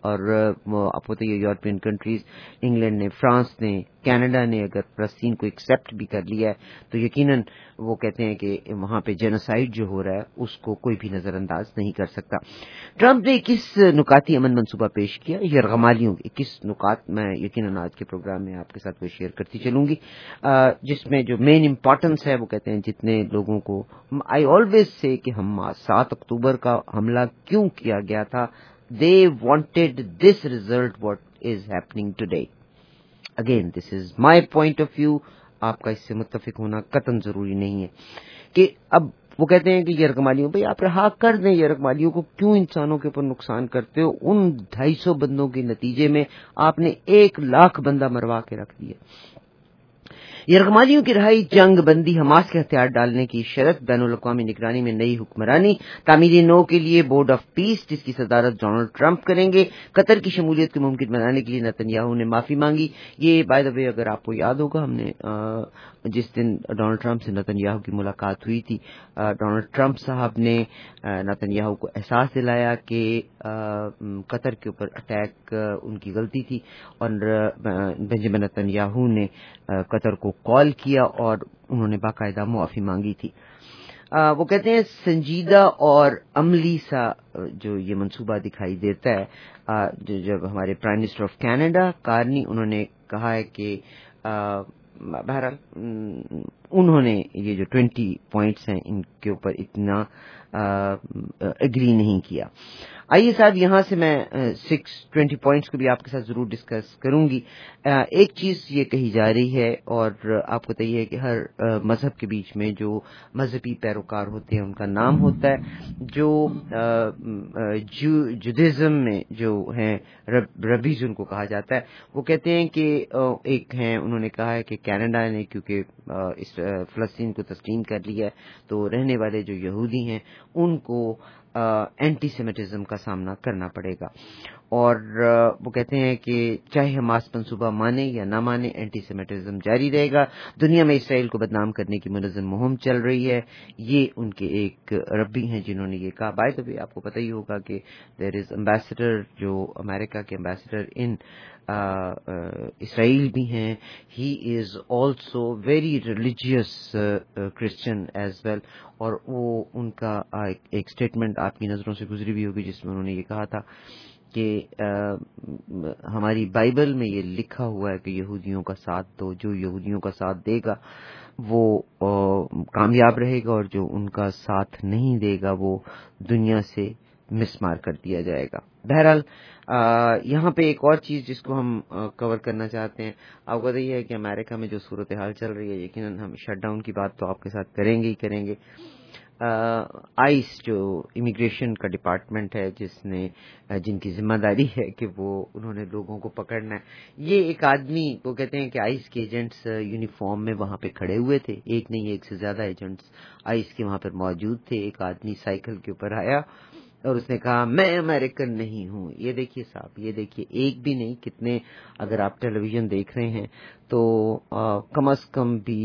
[SPEAKER 8] اور آپ کو یہ یورپین کنٹریز، انگلینڈ نے، فرانس نے، کینیڈا نے اگر فلسطین کو ایکسیپٹ بھی کر لیا ہے تو یقیناً وہ کہتے ہیں کہ وہاں پہ جینوسائیڈ جو ہو رہا ہے اس کو کوئی بھی نظر انداز نہیں کر سکتا. ٹرمپ نے 21 نکاتی امن منصوبہ پیش کیا، یرغمالیوں 21 نکات میں یقیناً آج کے پروگرام میں آپ کے ساتھ وہ شیئر کرتی چلوں گی، جس میں جو مین امپورٹنس ہے وہ کہتے ہیں جتنے لوگوں کو آئی آلویز سے کہ ہم 7 اکتوبر کا حملہ کیوں کیا گیا تھا، they wanted this result what is happening today. Again, this is my point of view. آپ کا اس سے متفق ہونا قطعاً ضروری نہیں ہے کہ اب وہ کہتے ہیں کہ یرغمالیوں بھائی آپ رہا کر دیں، یرغمالیوں کو کیوں انسانوں کے اوپر نقصان کرتے ہو؟ ان 250 بندوں کے نتیجے میں آپ نے 1 لاکھ بندہ مروا کے رکھ دیا. یرغمالیوں کی رہائی، جنگ بندی، حماس کے ہتھیار ڈالنے کی شرط، بین الاقوامی نگرانی میں نئی حکمرانی، تعمیری نو کے لیے بورڈ آف پیس جس کی صدارت ڈونلڈ ٹرمپ کریں گے، قطر کی شمولیت کو ممکن بنانے کے لیے نتنیاہو نے معافی مانگی. یہ بائی دا وے اگر آپ کو یاد ہوگا ہم نے جس دن ڈونلڈ ٹرمپ سے نتنیاہو کی ملاقات ہوئی تھی، ڈونلڈ ٹرمپ صاحب نے نتنیاہو کو احساس دلایا کہ قطر کے اوپر اٹیک ان کی غلطی تھی، اور بنجامن نتنیاہو نے قطر کو کال کیا اور انہوں نے باقاعدہ معافی مانگی تھی. وہ کہتے ہیں سنجیدہ اور عملی سا جو یہ منصوبہ دکھائی دیتا ہے، جب ہمارے prime minister of Canada Carney انہوں نے کہا ہے کہ بہرحال انہوں نے یہ جو 20 پوائنٹس ہیں ان کے اوپر اتنا ایگری نہیں کیا. آئیے صاحب یہاں سے میں 20 پوائنٹس کو بھی آپ کے ساتھ ضرور ڈسکس کروں گی. ایک چیز یہ کہی جا رہی ہے اور آپ کو بتائیے ہے کہ ہر مذہب کے بیچ میں جو مذہبی پیروکار ہوتے ہیں ان کا نام ہوتا ہے. جو جودیزم میں جو ہیں ربیز ان کو کہا جاتا ہے، وہ کہتے ہیں کہ ایک ہیں، انہوں نے کہا ہے کہ کینیڈا نے کیونکہ اس فلسطین کو تسلیم کر لیا ہے تو رہنے والے جو یہودی ہیں ان کو اینٹی سیمیٹزم کا سامنا کرنا پڑے گا. اور وہ کہتے ہیں کہ چاہے حماس منصوبہ مانے یا نہ مانے اینٹی سیمیٹزم جاری رہے گا. دنیا میں اسرائیل کو بدنام کرنے کی منظم مہم چل رہی ہے. یہ ان کے ایک ربی ہیں جنہوں نے یہ کہا. بائی دا وے آپ کو پتہ ہی ہوگا کہ دیر از امبیسڈر، جو امریکہ کے امبیسڈر ان اسرائیل بھی ہیں. He is also very religious Christian as well, اور وہ ان کا ایک اسٹیٹمنٹ آپ کی نظروں سے گزری بھی ہوگی جس میں انہوں نے یہ کہا تھا کہ ہماری بائبل میں یہ لکھا ہوا ہے کہ یہودیوں کا ساتھ دو، جو یہودیوں کا ساتھ دے گا وہ کامیاب رہے گا، اور جو ان کا ساتھ نہیں دے گا وہ دنیا سے مسمار کر دیا جائے گا. بہرحال یہاں پہ ایک اور چیز جس کو ہم کور کرنا چاہتے ہیں، آپ کو یہ ہے کہ امریکہ میں جو صورتحال چل رہی ہے، یقیناً ہم شٹ ڈاؤن کی بات تو آپ کے ساتھ کریں گے ہی کریں گے. آئس جو امیگریشن کا ڈپارٹمنٹ ہے جن کی ذمہ داری ہے کہ وہ انہوں نے لوگوں کو پکڑنا ہے، یہ ایک آدمی وہ کہتے ہیں کہ آئس کے ایجنٹس یونیفارم میں وہاں پہ کھڑے ہوئے تھے. ایک نہیں ایک سے زیادہ ایجنٹس آئس کے وہاں پر موجود تھے. ایک آدمی سائیکل کے اوپر آیا اور اس نے کہا میں امریکن نہیں ہوں. یہ دیکھیے صاحب، یہ دیکھیے ایک بھی نہیں، کتنے اگر آپ ٹیلی ویژن دیکھ رہے ہیں تو کم از کم بھی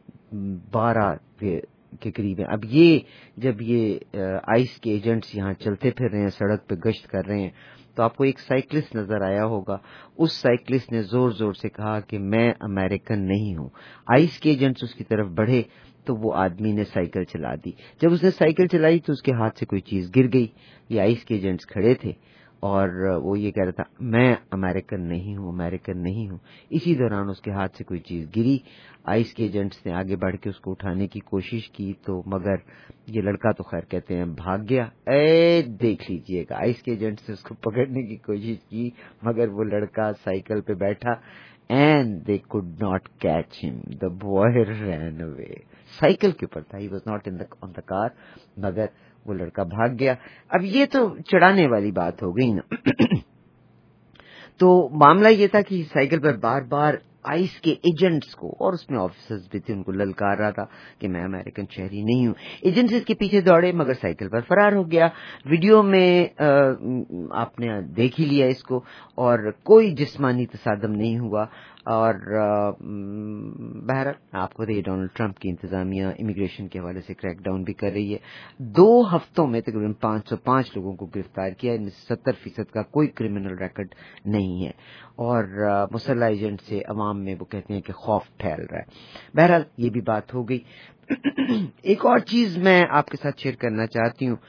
[SPEAKER 8] 12 کے قریب ہیں. اب یہ جب یہ آئس کے ایجنٹس یہاں چلتے پھر رہے ہیں، سڑک پہ گشت کر رہے ہیں، تو آپ کو ایک سائیکلسٹ نظر آیا ہوگا. اس سائیکلسٹ نے زور زور سے کہا کہ میں امریکن نہیں ہوں. آئس کے ایجنٹس اس کی طرف بڑھے تو وہ آدمی نے سائیکل چلا دی. جب اس نے سائیکل چلائی تو اس کے ہاتھ سے کوئی چیز گر گئی. یہ آئس کے ایجنٹس کھڑے تھے اور وہ یہ کہہ رہا تھا میں امریکن نہیں ہوں، امریکن نہیں ہوں. اسی دوران اس کے ہاتھ سے کوئی چیز گری. آئس کے ایجنٹس نے آگے بڑھ کے اس کو اٹھانے کی کوشش کی تو مگر یہ لڑکا تو خیر کہتے ہیں بھاگ گیا. دیکھ لیجئے گا، آئس کے ایجنٹس نے اس کو پکڑنے کی کوشش کی مگر وہ لڑکا سائیکل پہ بیٹھا and they could not catch him. The boy ran away. Cycle کے اوپر تھا, he was not on the car, مگر وہ لڑکا بھاگ گیا. اب یہ تو چڑھانے والی بات ہو گئی نا. تو معاملہ یہ تھا کہ سائیکل پر بار بار آئس کے ایجنٹس کو, اور اس میں آفیسرز بھی تھے, ان کو للکار رہا تھا کہ میں امریکن شہری نہیں ہوں. ایجنٹس اس کے پیچھے دوڑے مگر سائیکل پر فرار ہو گیا. ویڈیو میں آپ نے دیکھ ہی لیا اس کو, اور کوئی جسمانی تصادم نہیں ہوا. اور بہرحال آپ کو یہ ڈونلڈ ٹرمپ کی انتظامیہ امیگریشن کے حوالے سے کریک ڈاؤن بھی کر رہی ہے. 2 ہفتوں میں تقریباً 505 لوگوں کو گرفتار کیا, ان میں 70% کا کوئی کرمنل ریکارڈ نہیں ہے, اور مسلح ایجنٹ سے عوام میں وہ کہتے ہیں کہ خوف پھیل رہا ہے. بہرحال یہ بھی بات ہو گئی. ایک اور چیز میں آپ کے ساتھ شیئر کرنا چاہتی ہوں.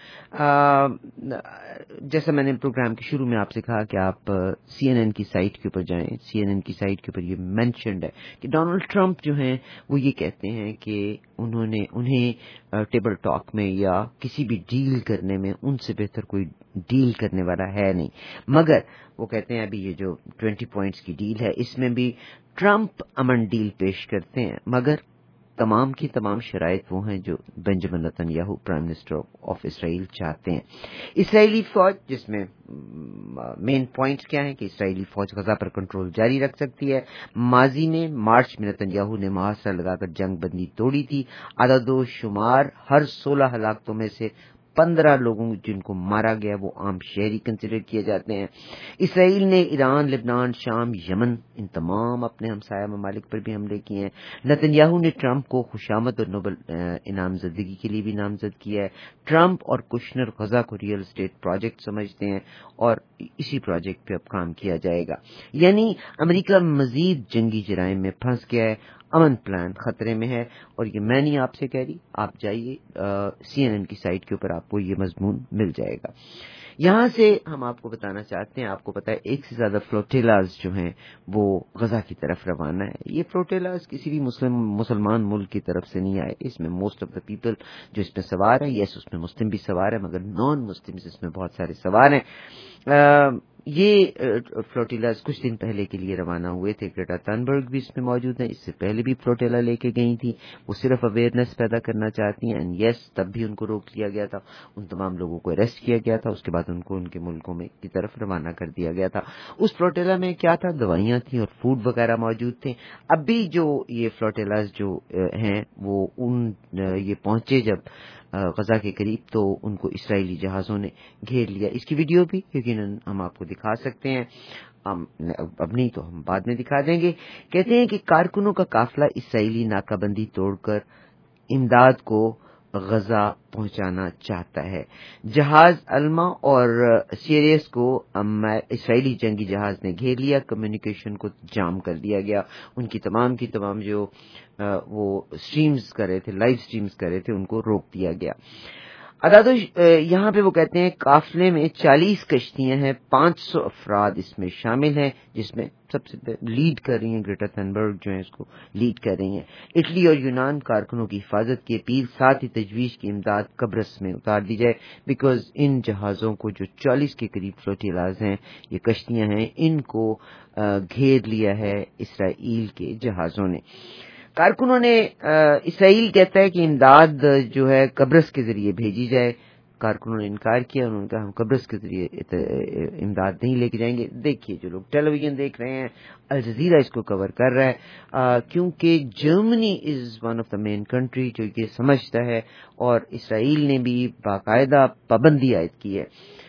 [SPEAKER 8] جیسا میں نے پروگرام کے شروع میں آپ سے کہا کہ آپ CNN کی سائٹ کے اوپر جائیں. CNN کی سائٹ کے اوپر یہ مینشنڈ ہے کہ ڈونلڈ ٹرمپ جو ہیں وہ یہ کہتے ہیں کہ انہیں ٹیبل ٹاک میں یا کسی بھی ڈیل کرنے میں ان سے بہتر کوئی ڈیل کرنے والا ہے نہیں. مگر وہ کہتے ہیں ابھی یہ جو 20 پوائنٹس کی ڈیل ہے اس میں بھی ٹرمپ امن ڈیل پیش کرتے ہیں, مگر تمام کی تمام شرائط وہ ہیں جو Benjamin Netanyahu prime minister of Israel چاہتے ہیں. اسرائیلی فوج, جس میں مین پوائنٹس کیا ہیں کہ اسرائیلی فوج غزہ پر کنٹرول جاری رکھ سکتی ہے. ماضی میں مارچ میں نتنیاہو نے محاصرہ لگا کر جنگ بندی توڑی تھی. عدد و شمار ہر 16 ہلاکتوں میں سے 15 لوگوں جن کو مارا گیا وہ عام شہری کنسیڈر کیے جاتے ہیں. اسرائیل نے ایران, لبنان, شام, یمن ان تمام اپنے ہمسایہ ممالک پر بھی حملے کیے ہیں. نتنیاہو نے ٹرمپ کو خوشامد اور نوبل انعام زدگی کے لیے بھی نامزد کیا ہے. ٹرمپ اور کشنر غزہ کو ریئل اسٹیٹ پروجیکٹ سمجھتے ہیں اور اسی پروجیکٹ پہ اب کام کیا جائے گا. یعنی امریکہ مزید جنگی جرائم میں پھنس گیا ہے, امن پلان خطرے میں ہے. اور یہ میں نہیں آپ سے کہہ رہی, آپ جائیے CNN کی سائٹ کے اوپر آپ کو یہ مضمون مل جائے گا. یہاں سے ہم آپ کو بتانا چاہتے ہیں, آپ کو پتا ہے 1 سے زیادہ فلوٹیلاز جو ہیں وہ غزہ کی طرف روانہ ہے. یہ فلوٹیلاز کسی بھی مسلمان ملک کی طرف سے نہیں آئے. اس میں موسٹ آف دا پیپل جو اس میں سوار ہیں, یس اس میں مسلم بھی سوار ہے مگر نان مسلم اس میں بہت سارے سوار ہیں. یہ فلوٹیلاز کچھ دن پہلے کے لیے روانہ ہوئے تھے. گریٹا تھنبرگ بھی اس میں موجود ہیں. اس سے پہلے بھی فلوٹیلا لے کے گئی تھی. وہ صرف اویئرنیس پیدا کرنا چاہتی ہیں. اینڈ یس تب بھی ان کو روک لیا گیا تھا, ان تمام لوگوں کو اریسٹ کیا گیا تھا. اس کے بعد ان کو ان کے ملکوں میں کی طرف روانہ کر دیا گیا تھا. اس فلوٹیلا میں کیا تھا, دوائیاں تھیں اور فوڈ وغیرہ موجود تھے. اب بھی جو یہ فلوٹیلاز جو ہیں وہ یہ پہنچے جب غزہ کے قریب تو ان کو اسرائیلی جہازوں نے گھیر لیا. اس کی ویڈیو بھی یقیناً ہم آپ کو دکھا سکتے ہیں, اب نہیں تو ہم بعد میں دکھا دیں گے. کہتے ہیں کہ کارکنوں کا قافلہ اسرائیلی ناکہ بندی توڑ کر امداد کو غزہ پہنچانا چاہتا ہے. جہاز الما اور سیریس کو اسرائیلی جنگی جہاز نے گھیر لیا. کمیونیکیشن کو جام کر دیا گیا. ان کی تمام جو وہ سٹریمز کر رہے تھے, لائیو سٹریمز کر رہے تھے, ان کو روک دیا گیا. یہاں پہ وہ کہتے ہیں قافلے میں 40 کشتیاں ہیں, 500 افراد اس میں شامل ہیں, جس میں سب سے لیڈ کر رہی ہیں گریٹا تھنبرگ جو ہیں اس کو لیڈ کر رہی ہیں. اٹلی اور یونان کارکنوں کی حفاظت کی اپیل, ساتھ ہی تجویز کی امداد قبرص میں اتار دی جائے, بیکاز ان جہازوں کو جو 40 کے قریب فلوٹیلاز ہیں, یہ کشتیاں ہیں, ان کو گھیر لیا ہے اسرائیل کے جہازوں نے. کارکنوں نے اسرائیل کہتا ہے کہ امداد جو ہے قبرص کے ذریعے بھیجی جائے. کارکنوں نے انکار کیا, انہوں نے کہا ہم قبرص کے ذریعے امداد نہیں لے کے جائیں گے. دیکھیے جو لوگ ٹیلی ویژن دیکھ رہے ہیں, الجزیرہ اس کو کور کر رہا ہے, کیونکہ Germany is one of the main country جو یہ سمجھتا ہے, اور اسرائیل نے بھی باقاعدہ پابندی عائد کی ہے.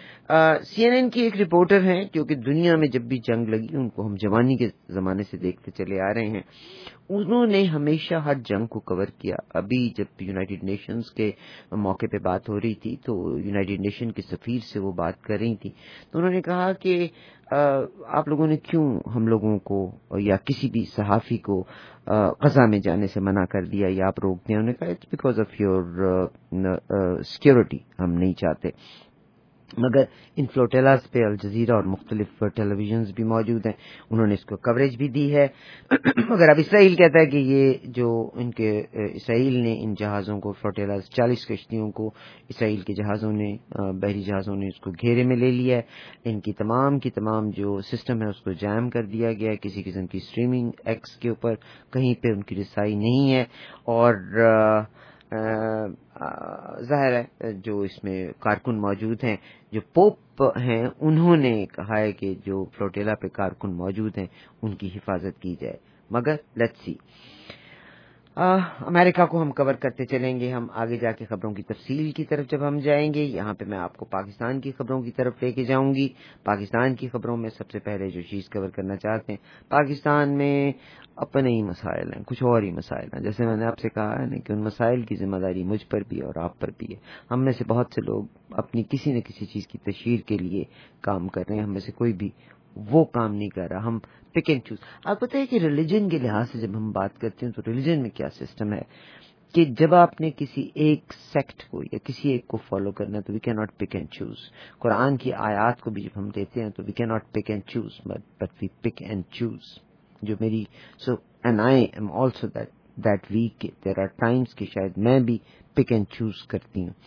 [SPEAKER 8] CNN کی ایک رپورٹر ہیں کیونکہ دنیا میں جب بھی جنگ لگی ان کو ہم جوانی کے زمانے سے دیکھتے چلے آ رہے ہیں, انہوں نے ہمیشہ ہر جنگ کو کور کیا. ابھی جب یونائیٹڈ نیشنز کے موقع پہ بات ہو رہی تھی تو یونائیٹڈ نیشن کے سفیر سے وہ بات کر رہی تھی, تو انہوں نے کہا کہ آپ لوگوں نے کیوں ہم لوگوں کو یا کسی بھی صحافی کو غزہ میں جانے سے منع کر دیا یا آپ روک دیں. انہوں نے کہا it's because of your security, ہم نہیں چاہتے. مگر ان فلوٹیلاز پہ الجزیرہ اور مختلف ٹیلی ویژنز بھی موجود ہیں, انہوں نے اس کو کوریج بھی دی ہے. مگر اب اسرائیل کہتا ہے کہ یہ جو ان کے اسرائیل نے ان جہازوں کو فلوٹیلاز 40 کشتیوں کو اسرائیل کے جہازوں نے, بحری جہازوں نے اس کو گھیرے میں لے لیا ہے. ان کی تمام جو سسٹم ہے اس کو جام کر دیا گیا ہے. کسی قسم کی اسٹریمنگ ایکس کے اوپر کہیں پہ ان کی رسائی نہیں ہے. اور ظاہر ہے جو اس میں کارکن موجود ہیں، جو پوپ ہیں، انہوں نے کہا ہے کہ جو فلوٹیلا پہ کارکن موجود ہیں ان کی حفاظت کی جائے، مگر لیٹس سی. امریکہ کو ہم کور کرتے چلیں گے. ہم آگے جا کے خبروں کی تفصیل کی طرف جب ہم جائیں گے، یہاں پہ میں آپ کو پاکستان کی خبروں کی طرف لے کے جاؤں گی. پاکستان کی خبروں میں سب سے پہلے جو چیز کور کرنا چاہتے ہیں، پاکستان میں اپنے ہی مسائل ہیں، کچھ اور ہی مسائل ہیں. جیسے میں نے آپ سے کہا ہے نا کہ ان مسائل کی ذمہ داری مجھ پر بھی اور آپ پر بھی ہے. ہم میں سے بہت سے لوگ اپنی کسی نہ کسی چیز کی تشہیر کے لیے کام کر رہے ہیں، ہم میں سے کوئی بھی وہ کام نہیں کر رہا. ہم پک اینڈ چوز. آپ پتہ ہے کہ ریلیجن کے لحاظ سے جب ہم بات کرتے ہیں تو ریلیجن میں کیا سسٹم ہے کہ جب آپ نے کسی ایک سیکٹ کو یا کسی ایک کو فالو کرنا ہے تو we can not pick and choose. قرآن کی آیات کو بھی جب ہم لیتے ہیں تو we can not pick and choose but we pick and choose. جو میری so and I am also that weak. There are times کہ شاید میں بھی پک اینڈ چوز کرتی ہوں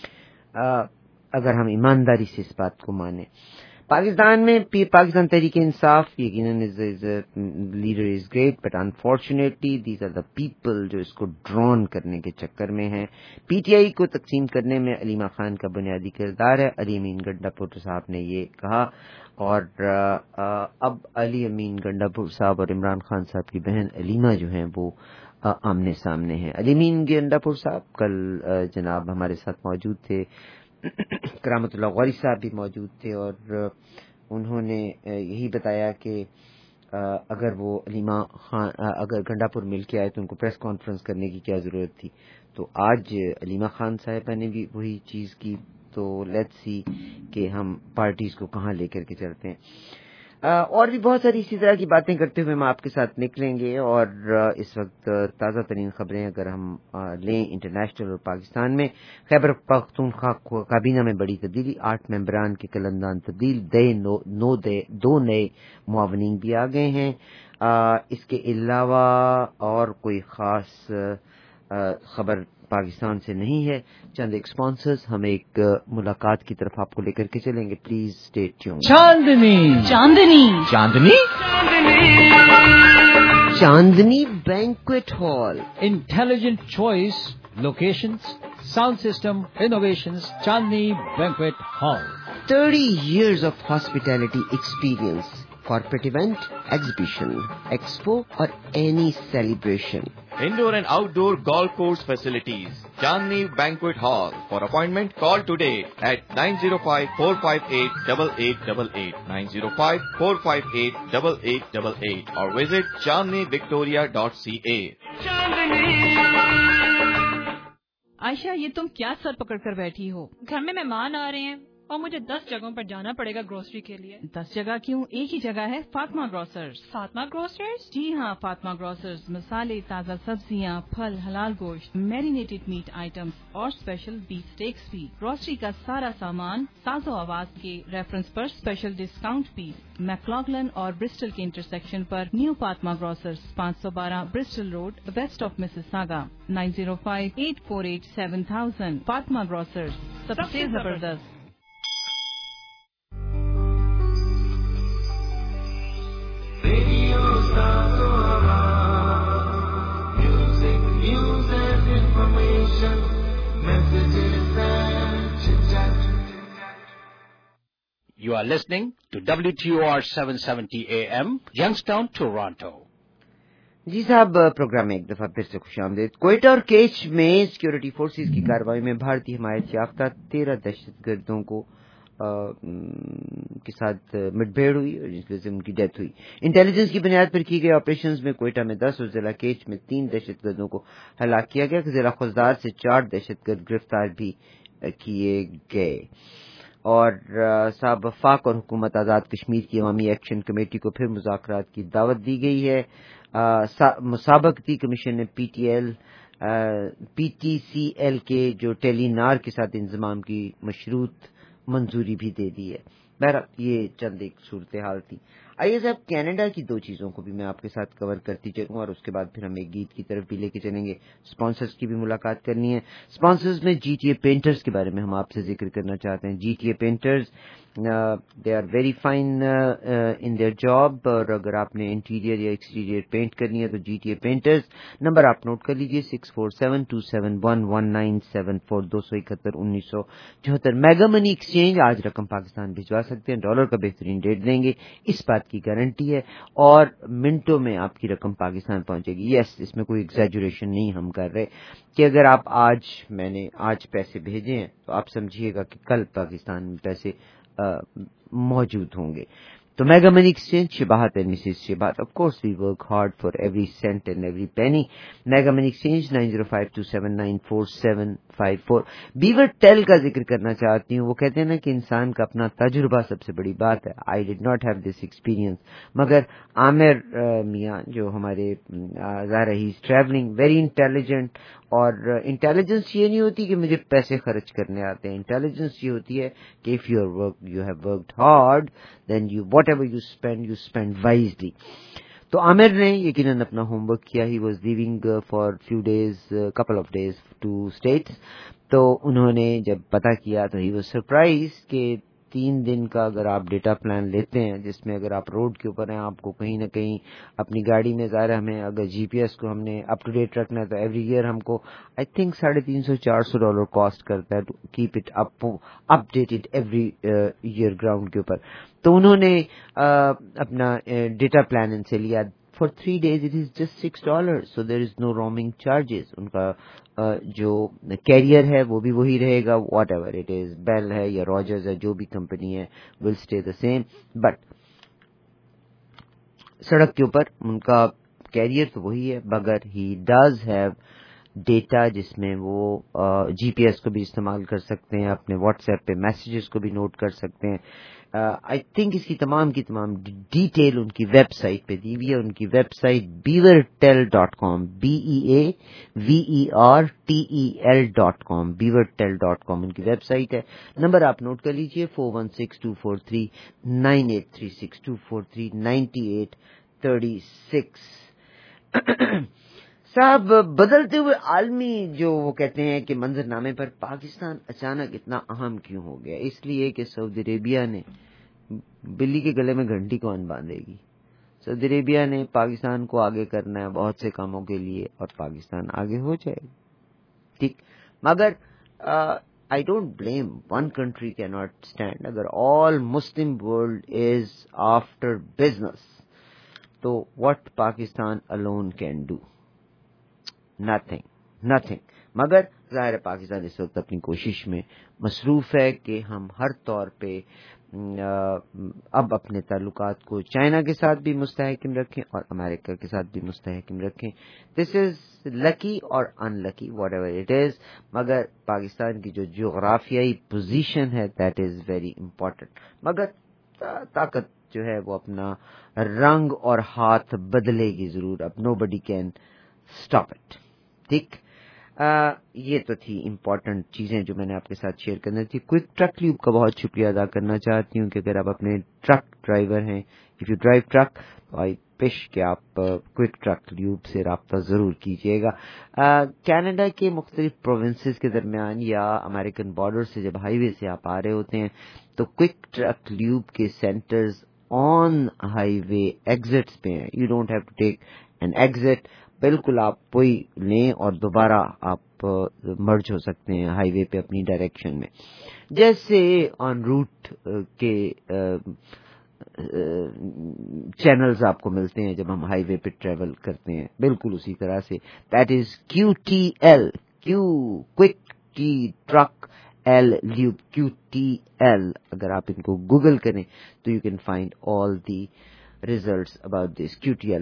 [SPEAKER 8] اگر ہم ایمانداری سے اس بات کو مانیں. پاکستان میں پاکستان تحریک انصاف یقیناً leader is great but unfortunately these are the people جو اس کو ڈرون کرنے کے چکر میں ہیں. پی ٹی آئی کو تقسیم کرنے میں علیمہ خان کا بنیادی کردار ہے. علی امین گنڈا پور صاحب نے یہ کہا اور اب علی امین گنڈا پور صاحب اور عمران خان صاحب کی بہن علیمہ جو ہیں وہ آمنے سامنے ہیں. علی امین گنڈا پور صاحب کل جناب ہمارے ساتھ موجود تھے، کرامت اللہ غوری صاحب بھی موجود تھے اور انہوں نے یہی بتایا کہ اگر وہ علیمہ خان اگر گنڈا پور مل کے آئے تو ان کو پریس کانفرنس کرنے کی کیا ضرورت تھی. تو آج علیمہ خان صاحبہ نے بھی وہی چیز کی. تو لیٹس سی کہ ہم پارٹیز کو کہاں لے کر کے چلتے ہیں. اور بھی بہت ساری اسی طرح کی باتیں کرتے ہوئے ہم آپ کے ساتھ نکلیں گے. اور اس وقت تازہ ترین خبریں اگر ہم لیں انٹرنیشنل اور پاکستان میں، خیبر پختونخوا کابینہ میں بڑی تبدیلی، 8 ممبران کے قلمدان تبدیل، 2 نئے معاونین بھی آ گئے ہیں. اس کے علاوہ اور کوئی خاص خبر پاکستان سے نہیں ہے. چند ایک اسپانسرز ہم ایک ملاقات کی طرف آپ کو لے کر کے چلیں گے. Please stay tune. Chandni banquet hall,
[SPEAKER 9] intelligent choice, locations, sound system, innovations. Chandni banquet hall.
[SPEAKER 8] 30 years of hospitality experience. Corporate event, exhibition, expo or any celebration.
[SPEAKER 1] Indoor and outdoor golf course facilities. Chandni Banquet Hall. For appointment, call today at 905-458-8888, 905-458-8888 or visit chandnivictoria.ca.
[SPEAKER 2] Ayesha, یہ تم کیا سر پکڑ کر بیٹھی ہو؟
[SPEAKER 17] گھر میں مہمان آ رہے ہیں اور مجھے 10 جگہوں پر جانا پڑے گا گروسری کے لیے.
[SPEAKER 2] 10 جگہ کیوں؟ ایک ہی جگہ ہے، فاطمہ گروسرز.
[SPEAKER 17] فاطمہ گروسرز؟
[SPEAKER 2] جی ہاں، فاطمہ گروسرز. مسالے، تازہ سبزیاں، پھل، حلال گوشت، میرینیٹڈ میٹ آئٹمز اور اسپیشل بیف اسٹیکس بھی. گروسری کا سارا سامان ساز و آواز کے ریفرنس پر اسپیشل ڈسکاؤنٹ بھی. میکلاگلن اور برسٹل کے انٹرسیکشن پر new Fatima grocers, 512 Bristol road, west of Mississauga. 9058487000. Fatima grocers, سب سے زبردست.
[SPEAKER 9] You are listening to WTOR 770 AM, Youngstown, Toronto.
[SPEAKER 8] جی صاحب، پروگرام میں ایک دفعہ پھر سے خوش آمدید. کوئٹہ اور کیچ میں سیکورٹی فورسز کی کارروائی میں بھارتی حمایت یافتہ 13 دہشت گردوں کے ساتھ مٹ بھیڑ ہوئی اور جس وجہ سے ان کی ڈیتھ ہوئی. انٹیلیجنس کی بنیاد پر کی گئی آپریشنز میں کوئٹہ میں 10 اور ضلع کیچ میں 3 دہشت گردوں کو ہلاک کیا گیا. ضلع خضدار سے 4 دہشت گرد گرفتار بھی کیے گئے. اور صاحب، وفاق اور حکومت آزاد کشمیر کی عوامی ایکشن کمیٹی کو پھر مذاکرات کی دعوت دی گئی ہے. مسابقتی کمیشن نے پی ٹی سی ایل کے جو ٹیلی نار کے ساتھ انضمام کی مشروط منظوری بھی دے دی ہے. بہرحال یہ چند ایک صورتحال تھی. آئیے صاحب کینیڈا کی 2 چیزوں کو بھی میں آپ کے ساتھ کور کرتی چلوں اور اس کے بعد پھر ہم ایک گیت کی طرف بھی لے کے چلیں گے. اسپانسرز کی بھی ملاقات کرنی ہے. اسپانسرز میں جی ٹی اے پینٹرز کے بارے میں ہم آپ سے ذکر کرنا چاہتے ہیں. G T A painters they are very fine in their job, اور اگر آپ نے انٹیریئر یا ایکسٹیریئر پینٹ کرنی ہے تو G T A painters number آپ نوٹ کر لیجیے 6472711974 271 میگا منی ایکسچینج. آج رقم پاکستان بھجوا سکتے ہیں, ڈالر کا بہترین ریٹ دیں گے, اس بات کی گارنٹی ہے, اور منٹوں میں آپ کی رقم پاکستان پہنچے گی. یس, اس میں کوئی ایگزیجوریشن نہیں ہم کر رہے کہ اگر آپ میں نے آج پیسے بھیجے ہیں تو آپ سمجھیے گا کہ کل پاکستان میں پیسے موجود ہوں گے. تو mega money exchange Shabahat and Mrs Shabahat, of course we work hard for every cent and every penny. Mega money exchange 9052794754. Beavertel کا ذکر کرنا چاہتی ہوں. وہ کہتے ہیں نا کہ انسان کا اپنا تجربہ سب سے بڑی بات ہے. I did not have this experience, مگر عامر میاں جو ہمارے ظاہر ہی از ٹریولنگ ویری انٹیلیجنٹ, اور انٹیلیجنس یہ نہیں ہوتی کہ مجھے پیسے خرچ کرنے آتے ہیں. انٹیلیجنس یہ ہوتی ہے کہ if you have worked hard, then whatever you spend wisely. تو عامر نے یقیناً اپنا ہوم ورک کیا. He was leaving for couple of days to states. تو انہوں نے جب پتہ کیا تو ہی واز سرپرائز کہ 3 دن کا اگر آپ ڈیٹا پلان لیتے ہیں جس میں اگر آپ روڈ کے اوپر ہیں, آپ کو کہیں نہ کہیں اپنی گاڑی میں ظاہر ہمیں اگر جی پی ایس کو ہم نے اپ ٹو ڈیٹ رکھنا ہے تو ایوری ایئر ہم کو آئی تھنک $350-400 کاسٹ کرتا ہے to keep it updated every year ground کے اوپر. تو انہوں نے اپنا ڈیٹا پلان ان سے لیا. For 3 days it is just $6, so there is no roaming charges. ان کا جو کیریئر ہے وہ بھی وہی رہے گا, whatever it is, Bell ہے یا راجرز ہے, جو بھی کمپنی ہے will stay the same. But سڑک کے اوپر ان کا کیریئر تو وہی ہے, مگر ہی ڈز ہیو ڈیٹا جس میں وہ جی پی ایس کو بھی استعمال کر سکتے ہیں, اپنے واٹس ایپ پہ میسیجز کو بھی نوٹ کر سکتے ہیں. آئی تھنک اس کی تمام ڈیٹیل ان کی ویب سائٹ پہ دی ہوئی ہے. ان کی web site beavertel.com, beavertel.com, beavertel.com ان کی ویب سائٹ ہے. نمبر آپ نوٹ کر لیجئے 4162439836, 2439836. صاحب بدلتے ہوئے عالمی جو وہ کہتے ہیں کہ منظر نامے پر پاکستان اچانک اتنا اہم کیوں ہو گیا؟ اس لیے کہ سعودی عربیہ نے بلی کے گلے میں گھنٹی کون باندھے گی. سعودی عربیہ نے پاکستان کو آگے کرنا ہے بہت سے کاموں کے لیے, اور پاکستان آگے ہو جائے گا, ٹھیک. مگر I don't blame one country cannot stand. اگر all Muslim world is after business, تو what Pakistan alone can do? Nothing. مگر ظاہر پاکستان اس وقت اپنی کوشش میں مصروف ہے کہ ہم ہر طور پہ اب اپنے تعلقات کو چائنا کے ساتھ بھی مستحکم رکھیں اور امریکہ کے ساتھ بھی مستحکم رکھیں. دس از لکی اور unlucky whatever it is, مگر پاکستان کی جو جغرافیائی پوزیشن ہے دیٹ از ویری امپورٹنٹ. مگر طاقت جو ہے وہ اپنا رنگ اور ہاتھ بدلے گی ضرور. اب nobody can stop it, ٹھیک. یہ تو تھی امپورٹنٹ چیزیں جو میں نے آپ کے ساتھ شیئر کرنا تھی. کوئک ٹرک لیوب کا بہت شکریہ ادا کرنا چاہتی ہوں کہ اگر آپ اپنے ٹرک ڈرائیور ہیں, اف یو ڈرائیو ٹرک, تو آئی پیش کہ آپ کوئک ٹرک لیوب سے رابطہ ضرور کیجیے گا. کینیڈا کے مختلف پروونسز کے درمیان یا امریکن بارڈر سے جب ہائی وے سے آپ آ رہے ہوتے ہیں تو کوئک ٹرک لیوب کے centres on highway exits پہ ہیں. You don't have to take an exit, بالکل آپ وہی لیں اور دوبارہ آپ مرج ہو سکتے ہیں ہائی وے پہ اپنی ڈائریکشن میں. جیسے آن روٹ کے چینلز آپ کو ملتے ہیں جب ہم ہائی وے پہ ٹریول کرتے ہیں, بالکل اسی طرح سے that is QTL, quick T truck L lube, QTL. اگر آپ ان کو گوگل کریں تو you can find all the results about this. QTL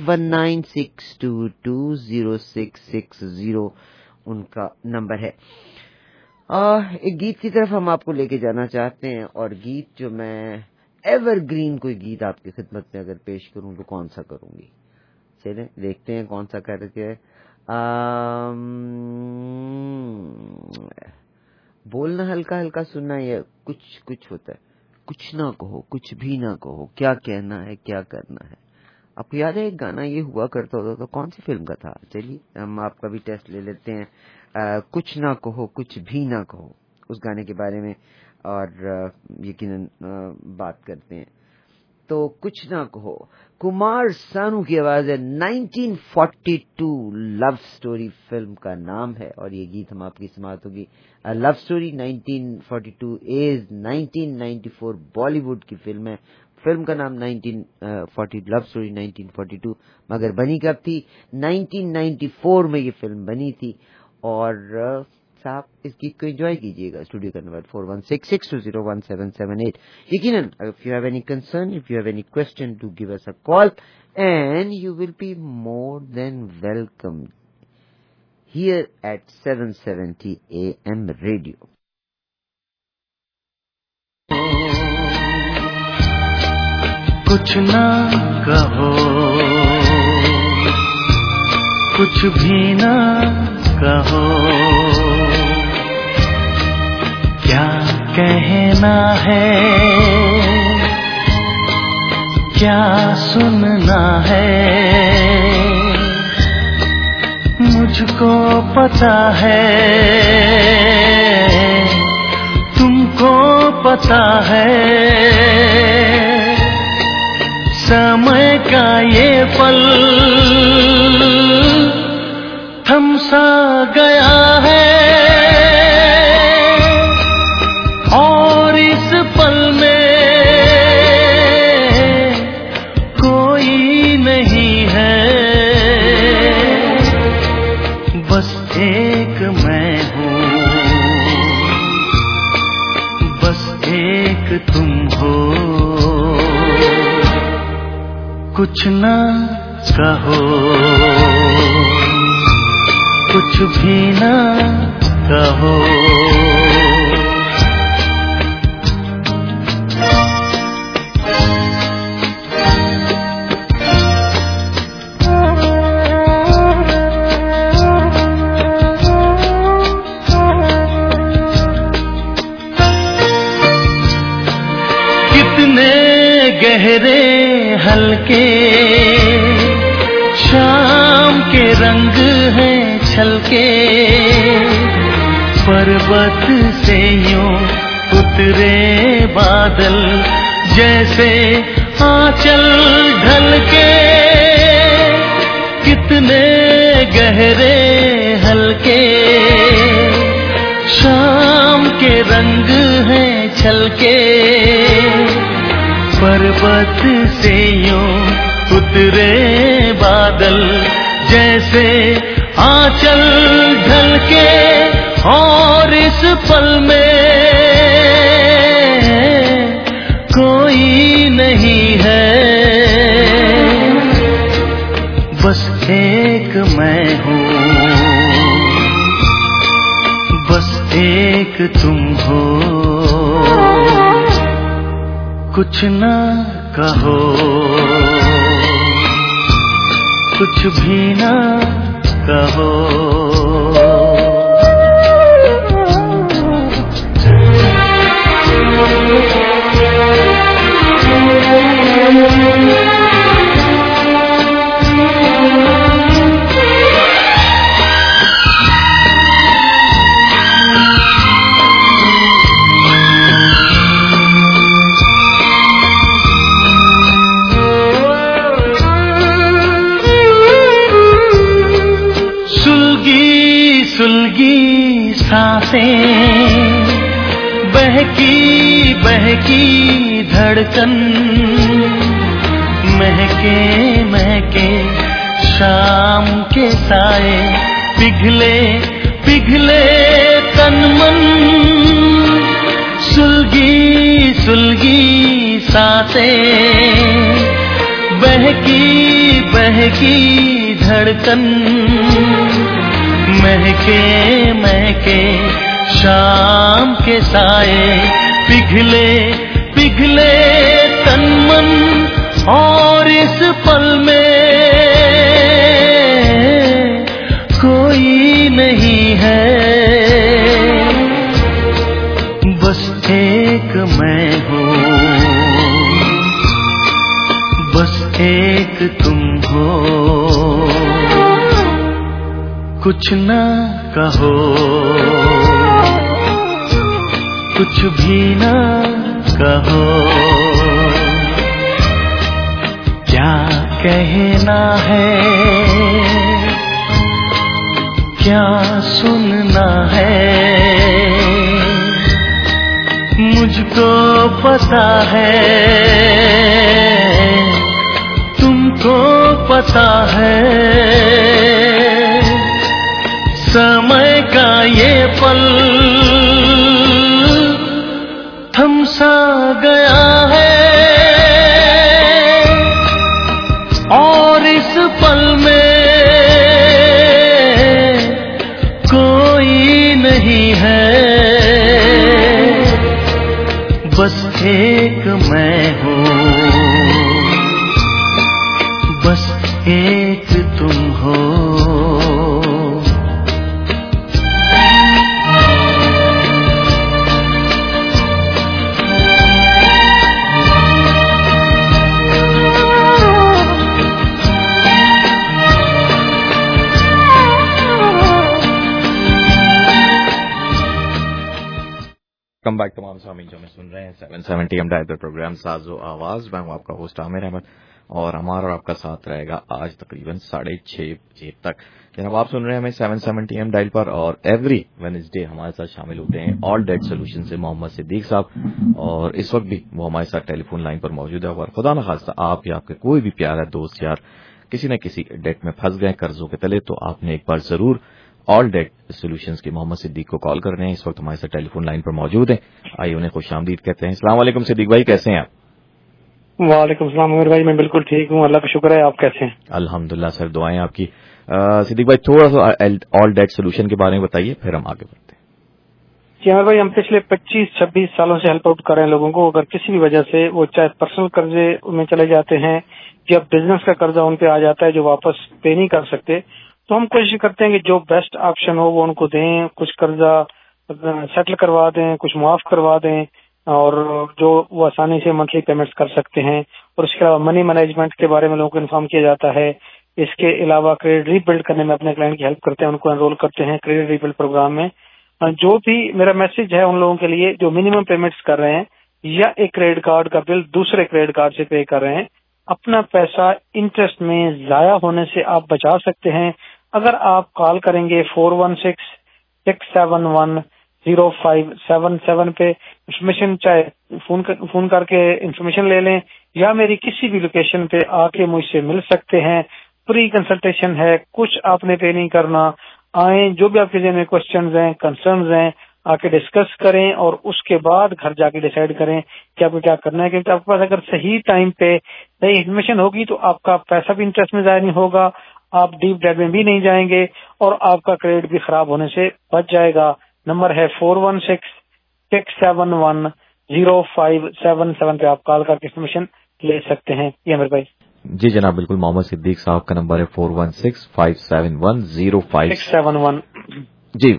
[SPEAKER 8] 5196220660 ان کا نمبر ہے. ایک گیت کی طرف ہم آپ کو لے کے جانا چاہتے ہیں, اور گیت جو میں ایور گرین کوئی گیت آپ کی خدمت میں اگر پیش کروں تو کون سا کروں گی؟ چلیں دیکھتے ہیں کون سا کر کے. بولنا ہلکا ہلکا سننا یا کچھ ہوتا ہے. کچھ نہ کہو، کچھ بھی نہ کہو، کیا کہنا ہے کیا کرنا ہے. آپ کو یاد ہے ایک گانا یہ ہوا کرتا ہوتا تو کون سی فلم کا تھا؟ چلیے ہم آپ کا بھی ٹیسٹ لے لیتے ہیں. کچھ نہ کہو کچھ بھی نہ کہو، اس گانے کے بارے میں اور یقیناً بات کرتے ہیں. تو کچھ نہ کہو کمار سانو کی آواز ہے. 1942 لو سٹوری فلم کا نام ہے اور یہ گیت ہم آپ کی سماعت ہوگی. Love story 1942 is 1994 Bollywood کی فلم ہے. فلم کا نام 1940 لو سٹوری 1942 مگر بنی کب تھی؟ 1994 میں یہ فلم بنی تھی. اور صاحب اس گیت کو انجوائے کیجیے گا. اسٹوڈیو کا نمبر 416-620-1778. یقیناً if you have any concern, if you have any question, do give us a call and you will be more than welcome here at 770 AM radio.
[SPEAKER 5] کچھ نہ کہو کچھ بھی نہ کہو، کیا کہنا ہے کیا سننا ہے، مجھ کو پتا ہے تم کو پتا ہے. سمے کا یہ پل تھم سا گیا ہے اور اس پل میں کوئی نہیں ہے، بس ایک میں ہوں، بس ایک تم ہو. کچھ نہ کہو کچھ بھی نہ کہو. کتنے گہرے ہلکے شام کے رنگ ہیں چھلکے، پروت سے یوں اترے بادل جیسے آنچل ڈھل کے. کتنے گہرے ہلکے شام کے رنگ ہیں چھلکے، پروت سے یوں اترے بادل جیسے آنچل ڈھل کے، اور اس پل میں کوئی نہیں ہے، بس ایک میں ہوں، بس ایک تم ہو. کچھ نہ کہو کچھ بھی نہ کہو. سلگی سانسیں بہکی بہکی دھڑکن، مہکے مہکے شام کے سائے، پگھلے پگھلے تن من. سلگی سلگی سانسیں بہکی بہکی دھڑکن، مہکے مہکے شام کے سائے، پگھلے پگھلے تن من، اور اس پل میں کوئی نہیں ہے، بس ایک میں ہوں، कुछ न कहो, कुछ भी न कहो, क्या कहना है, क्या सुनना है, मुझको पता है, तुमको पता है, समय का ये पल थम सा गया है, और इस पल में कोई नहीं है, बस एक मैं हूँ, बस एक तुम हो।
[SPEAKER 1] कम बैक तमाम सामीन जो हमें सुन रहे हैं 770 AM डायल पर प्रोग्राम साजो आवाज। मैं हूं आपका होस्ट आमिर अहमद और हमारा और आपका साथ रहेगा आज तकरीबन 6:30 बजे तक। जनाब आप सुन रहे हैं हमें 770 AM डायल पर और एवरी वेडनेसडे हमारे साथ शामिल होते हैं ऑल डेट सोल्यूशन से मोहम्मद सिद्दीक साहब, और इस वक्त भी वो हमारे साथ टेलीफोन लाइन पर मौजूद है। और खुदा न खास्ता आप या आपके कोई भी प्यारा दोस्त यार किसी न किसी डेट में फंस गए कर्जों के तले, तो आपने एक बार जरूर ऑल डेट सोल्यूशंस के मोहम्मद सिद्दीक को कॉल कर रहे हैं। इस वक्त हमारे साथ टेलीफोन लाइन पर मौजूद हैं। आइए उन्हें खुशामदीद कहते हैं। अस्सलाम वालेकुम सिद्दीक भाई, कैसे हैं आप?
[SPEAKER 18] वालेकुम सलाम अमीर भाई, मैं बिल्कुल ठीक हूँ, अल्लाह का शुक्र है। आप कैसे हैं?
[SPEAKER 1] अल्हम्दुलिल्लाह सर, दुआएं आपकी। सिद्दीक भाई थोड़ा सा ऑल डेट सोल्यूशन के बारे में बताइए, फिर हम आगे बढ़ते हैं।
[SPEAKER 18] जी अमीर भाई, हम पिछले 25-26 सालों से हेल्प आउट कर रहे हैं लोगों को। अगर किसी भी वजह से वो चाहे पर्सनल कर्जे में चले जाते हैं या बिजनेस का कर्जा उन पे आ जाता है जो वापस पे नहीं कर सकते, तो हम कोशिश करते हैं कि जो बेस्ट ऑप्शन हो वो उनको दें। कुछ कर्जा सेटल करवा दें, कुछ माफ करवा दें, और जो वो आसानी से मंथली पेमेंट्स कर सकते हैं। और उसके अलावा मनी मैनेजमेंट के बारे में लोगों को इन्फॉर्म किया जाता है। इसके अलावा क्रेडिट रीबिल्ड करने में अपने क्लाइंट की हेल्प करते हैं, उनको एनरोल करते हैं क्रेडिट रीबिल्ड प्रोग्राम में। जो भी मेरा मैसेज है उन लोगों के लिए जो मिनिमम पेमेंट्स कर रहे हैं या एक क्रेडिट कार्ड का बिल दूसरे क्रेडिट कार्ड से पे कर रहे हैं, अपना पैसा इंटरेस्ट में जाया होने से आप बचा सकते हैं। अगर आप कॉल करेंगे 416-671-0577 पे, इंफॉर्मेशन चाहे फोन करके इंफॉर्मेशन ले लें या मेरी किसी भी लोकेशन पे आके मुझसे मिल सकते हैं। फ्री कंसल्टेशन है, कुछ आपने पे नहीं करना। आए, जो भी आपके जेब में क्वेश्चंस हैं, कंसर्न्स हैं, आके डिस्कस करें और उसके बाद घर जाके डिसाइड करें कि आपको क्या करना है। क्योंकि आपके पास अगर सही टाइम पे सही इन्फॉर्मेशन होगी तो आपका पैसा भी इंटरेस्ट में जाया नहीं होगा, आप डीप डेट में भी नहीं जाएंगे और आपका क्रेडिट भी खराब होने से बच जाएगा। नंबर है 416-671-0577 पे आप कॉल करके इन्फॉर्मेशन ले सकते हैं। ये अमीर भाई।
[SPEAKER 1] जी जनाब बिल्कुल, मोहम्मद सिद्दीक साहब का नंबर है 416-571-0577 जी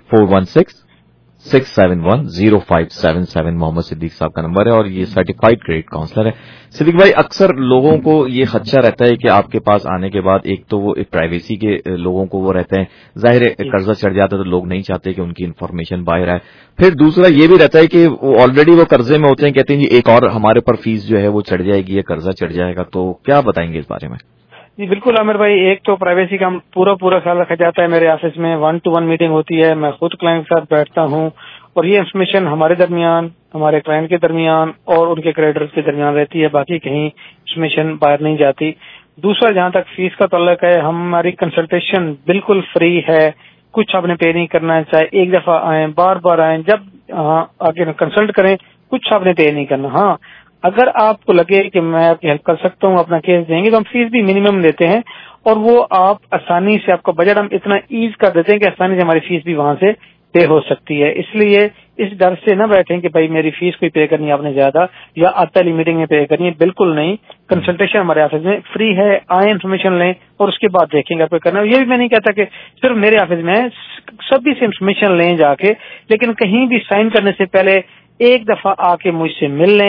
[SPEAKER 1] 416-671-0577 मोहम्मद सिद्दीक साहब का नंबर है और ये सर्टिफाइड क्रेडिट काउंसलर है। सिद्दीक भाई, अक्सर लोगों को ये खदशा रहता है कि आपके पास आने के बाद एक तो वो प्राइवेसी के लोगों को वो रहते हैं, जाहिर है कर्जा चढ़ जाता है तो लोग नहीं चाहते कि उनकी इन्फॉर्मेशन बाहर आए। फिर दूसरा ये भी रहता है कि वो ऑलरेडी वो कर्जे में होते हैं, कहते हैं जी एक और हमारे ऊपर फीस जो है वो चढ़ जाएगी या कर्जा चढ़ जाएगा, तो क्या बताएंगे इस बारे में?
[SPEAKER 18] जी बिल्कुल आमिर भाई, एक तो प्राइवेसी का पूरा ख्याल रखा जाता है। मेरे ऑफिस में 1-to-1 मीटिंग होती है, मैं खुद क्लाइंट के साथ बैठता हूँ और ये इन्फॉर्मेशन हमारे दरमियान, हमारे क्लाइंट के दरमियान और उनके क्रेडिटर्स के दरमियान रहती है, बाकी कहीं इन्फॉर्मेशन बाहर नहीं जाती। दूसरा, जहाँ तक फीस का ताल्लुक है, हमारी कंसल्टेशन बिल्कुल फ्री है, कुछ आपने पे नहीं करना है। चाहे एक दफा आए, बार बार आए, जब आगे कंसल्ट करें, कुछ आपने पे नहीं करना। हाँ, अगर आपको लगे कि मैं आपकी हेल्प कर सकता हूँ, अपना केस देंगे, तो हम फीस भी मिनिमम लेते हैं और वो आप आसानी से, आपका बजट हम इतना ईज कर देते हैं कि आसानी से हमारी फीस भी वहां से पे हो सकती है। इसलिए इस डर से न बैठें कि भाई मेरी फीस कोई पे करनी है आपने ज्यादा या पहली मीटिंग में पे करनी है, बिल्कुल नहीं। कंसल्टेशन हमारे ऑफिस में फ्री है, आए इन्फॉर्मेशन लें और उसके बाद देखेंगे आपको करना है। ये भी मैं नहीं कहता कि सिर्फ मेरे ऑफिस में, सभी से इन्फॉर्मेशन लें जाके, लेकिन कहीं भी साइन करने से पहले एक दफा आके मुझसे मिल लें,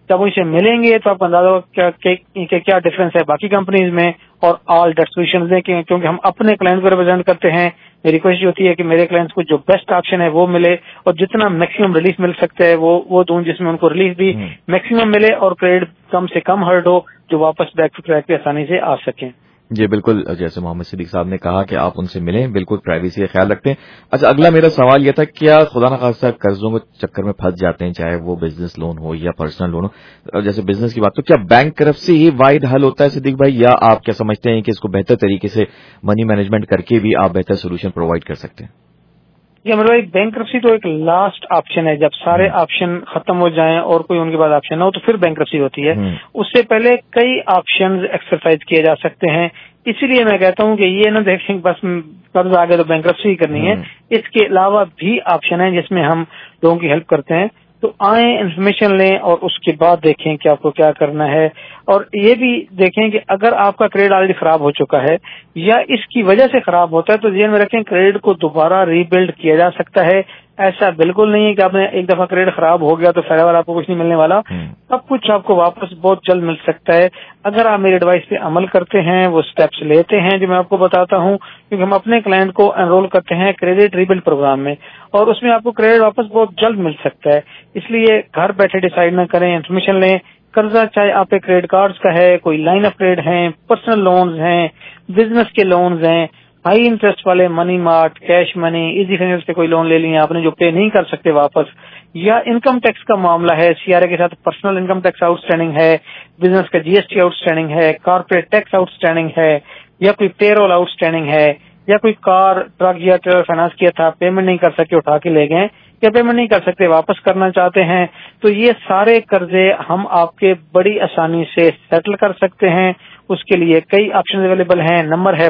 [SPEAKER 18] जब उनसे मिलेंगे तो आपको अंदाजा होगा कि क्या डिफरेंस है बाकी कंपनीज में और ऑल डेट सोल्यूशन दें, क्योंकि हम अपने क्लाइंट को रिप्रेजेंट करते हैं। मेरी कोशिश होती है कि मेरे क्लाइंट्स को जो बेस्ट ऑप्शन है वो मिले और जितना मैक्सिमम रिलीफ मिल सकता है वो दूं, जिसमें उनको रिलीफ भी मैक्सिमम मिले और क्रेडिट कम से कम हर्ट हो, जो वापस बैक टू ट्रैक पे आसानी से आ सकें।
[SPEAKER 1] जी बिल्कुल, जैसे मोहम्मद सिद्दीक साहब ने कहा कि आप उनसे मिलें, बिल्कुल प्राइवेसी का ख्याल रखते हैं। अच्छा, अगला मेरा सवाल यह था, क्या खुदा न खास्ता कर्जों के चक्कर में फंस जाते हैं, चाहे वो बिजनेस लोन हो या पर्सनल लोन हो, जैसे बिजनेस की बात, तो क्या बैंकरप्सी ही वाहिद हल होता है सिद्दीक भाई, या आप क्या समझते हैं कि इसको बेहतर तरीके से मनी मैनेजमेंट करके भी आप बेहतर सोल्यूशन प्रोवाइड कर सकते हैं?
[SPEAKER 18] ये मेरा एक बैंकरप्सी तो एक लास्ट ऑप्शन है, जब सारे ऑप्शन खत्म हो जाएं और कोई उनके बाद ऑप्शन ना हो तो फिर बैंकरप्सी होती है। उससे पहले कई ऑप्शंस एक्सरसाइज किए जा सकते हैं। इसीलिए मैं कहता हूं कि ये ना देखें बस कर्ज आ गया तो बैंकरप्सी ही करनी है, इसके अलावा भी ऑप्शन है जिसमें हम लोगों की हेल्प करते हैं। तो आए, इन्फॉर्मेशन लें और उसके बाद देखें कि आपको क्या करना है। और ये भी देखें कि अगर आपका क्रेडिट ऑलरेडी खराब हो चुका है या इसकी वजह से खराब होता है तो ध्यान में रखें क्रेडिट को दोबारा रीबिल्ड किया जा सकता है। ऐसा बिल्कुल नहीं है कि आपने एक दफा क्रेडिट खराब हो गया तो फॉरएवर आपको कुछ नहीं मिलने वाला, सब कुछ आपको वापस बहुत जल्द मिल सकता है अगर आप मेरी एडवाइस पे अमल करते हैं, वो स्टेप्स लेते हैं जो मैं आपको बताता हूँ। क्योंकि हम अपने क्लाइंट को एनरोल करते हैं क्रेडिट रीबिल्ड प्रोग्राम में और उसमें आपको क्रेडिट वापस बहुत जल्द मिल सकता है। इसलिए घर बैठे डिसाइड न करें, इन्फॉर्मेशन लें। कर्जा चाहे आप पे क्रेडिट कार्ड्स का है, कोई लाइन ऑफ क्रेडिट है, पर्सनल लोन्स हैं, बिजनेस के लोन्स हैं, हाई इंटरेस्ट वाले Money Mart, cash money, easy finance पे कोई लोन ले लिया आपने जो पे नहीं कर सकते वापस, या इनकम टैक्स का मामला है, सीआरए के साथ पर्सनल इनकम टैक्स आउटस्टैंडिंग है, बिजनेस का जीएसटी आउटस्टैंडिंग है, कॉर्पोरेट टैक्स आउटस्टैंडिंग है, या कोई पेरोल आउटस्टैंडिंग है, या कोई कार, ट्रक या ट्रेलर फाइनेंस किया था, पेमेंट नहीं कर सके उठा के ले गए, या पेमेंट नहीं कर सकते वापस करना चाहते हैं, तो ये सारे कर्जे हम आपके बड़ी आसानी से सेटल कर सकते हैं। उसके लिए कई ऑप्शन अवेलेबल हैं। नंबर है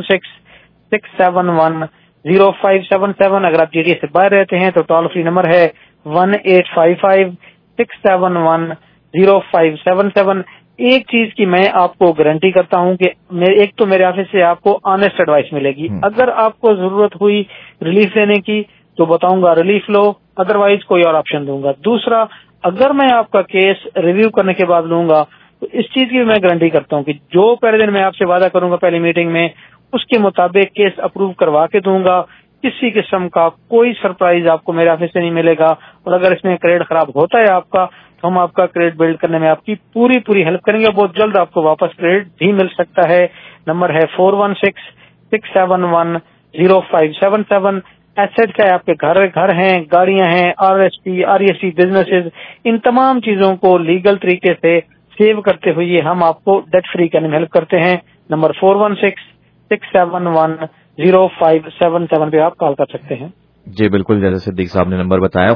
[SPEAKER 18] 4166710577। अगर आप जीडीए से बाहर रहते हैं तो टोल फ्री नंबर है 1855-671-0577। एक चीज की मैं आपको गारंटी करता हूं कि एक तो मेरे ऑफिस से आपको ऑनेस्ट एडवाइस मिलेगी। अगर आपको जरूरत हुई रिलीफ लेने की तो बताऊंगा रिलीफ लो, अदरवाइज कोई और ऑप्शन दूंगा। दूसरा, अगर मैं आपका केस रिव्यू करने के बाद लूंगा तो इस चीज की मैं गारंटी करता हूं कि जो पहले दिन मैं आपसे वादा करूंगा पहली मीटिंग में, उसके मुताबिक केस अप्रूव करवा के दूंगा। किसी किस्म का कोई सरप्राइज आपको मेरे ऑफिस से नहीं मिलेगा। और अगर इसमें क्रेडिट खराब होता है आपका तो हम आपका क्रेडिट बिल्ड करने में आपकी पूरी हेल्प करेंगे। बहुत जल्द आपको वापस क्रेडिट भी मिल सकता है। नंबर है 4166710577। एसेट चाहे आपके घर हैं, गाड़ियां हैं, आरएसपी, आरईएसपी बिजनेसेस, इन तमाम चीजों को लीगल तरीके से सेव करते हुए हम आपको डेट फ्री करने में हेल्प करते हैं। नंबर 4166710577 पे आप कॉल कर सकते हैं।
[SPEAKER 1] जी बिल्कुल, जैसे सिद्दीक साहब ने नंबर बताया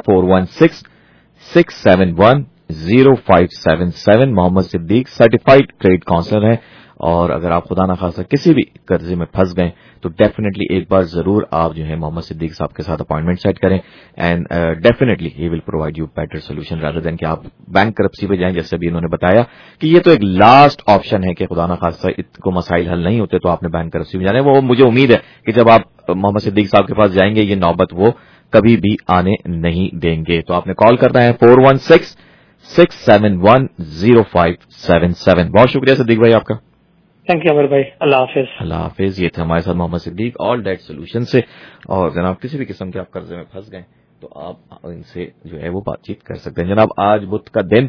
[SPEAKER 1] 4166710577। Mohammad Siddique certified credit counsellor हैं और अगर आप खुदा ना खासा किसी भी कर्जे में फंस गए तो डेफिनेटली एक बार जरूर आप जो है मोहम्मद सिद्दीक साहब के साथ अपॉइंटमेंट सेट करें and definitely he will provide you better solution rather than कि आप बैंक करप्सी पे जाएं। जैसे भी इन्होंने बताया कि ये तो एक लास्ट ऑप्शन है कि खुदा ना खासा इनको मसाइल हल नहीं होते तो आपने बैंक करप्सी में जाना है। वो मुझे उम्मीद है कि जब आप मोहम्मद सिद्दीक साहब के पास जाएंगे ये नौबत वो कभी भी आने नहीं देंगे। तो आपने कॉल करना है 4166710577। बहुत शुक्रिया सिद्दीक भाई आपका।
[SPEAKER 18] थैंक यू अमर भाई, अल्लाह हाफिज।
[SPEAKER 1] अल्लाह हाफिज। ये थे हमारे साथ Mohammad Siddique all debt solution से। और जनाब किसी भी किस्म के आप कर्जे में फंस गए तो आप इनसे जो है वो बातचीत कर सकते हैं। जनाब आज बुध का दिन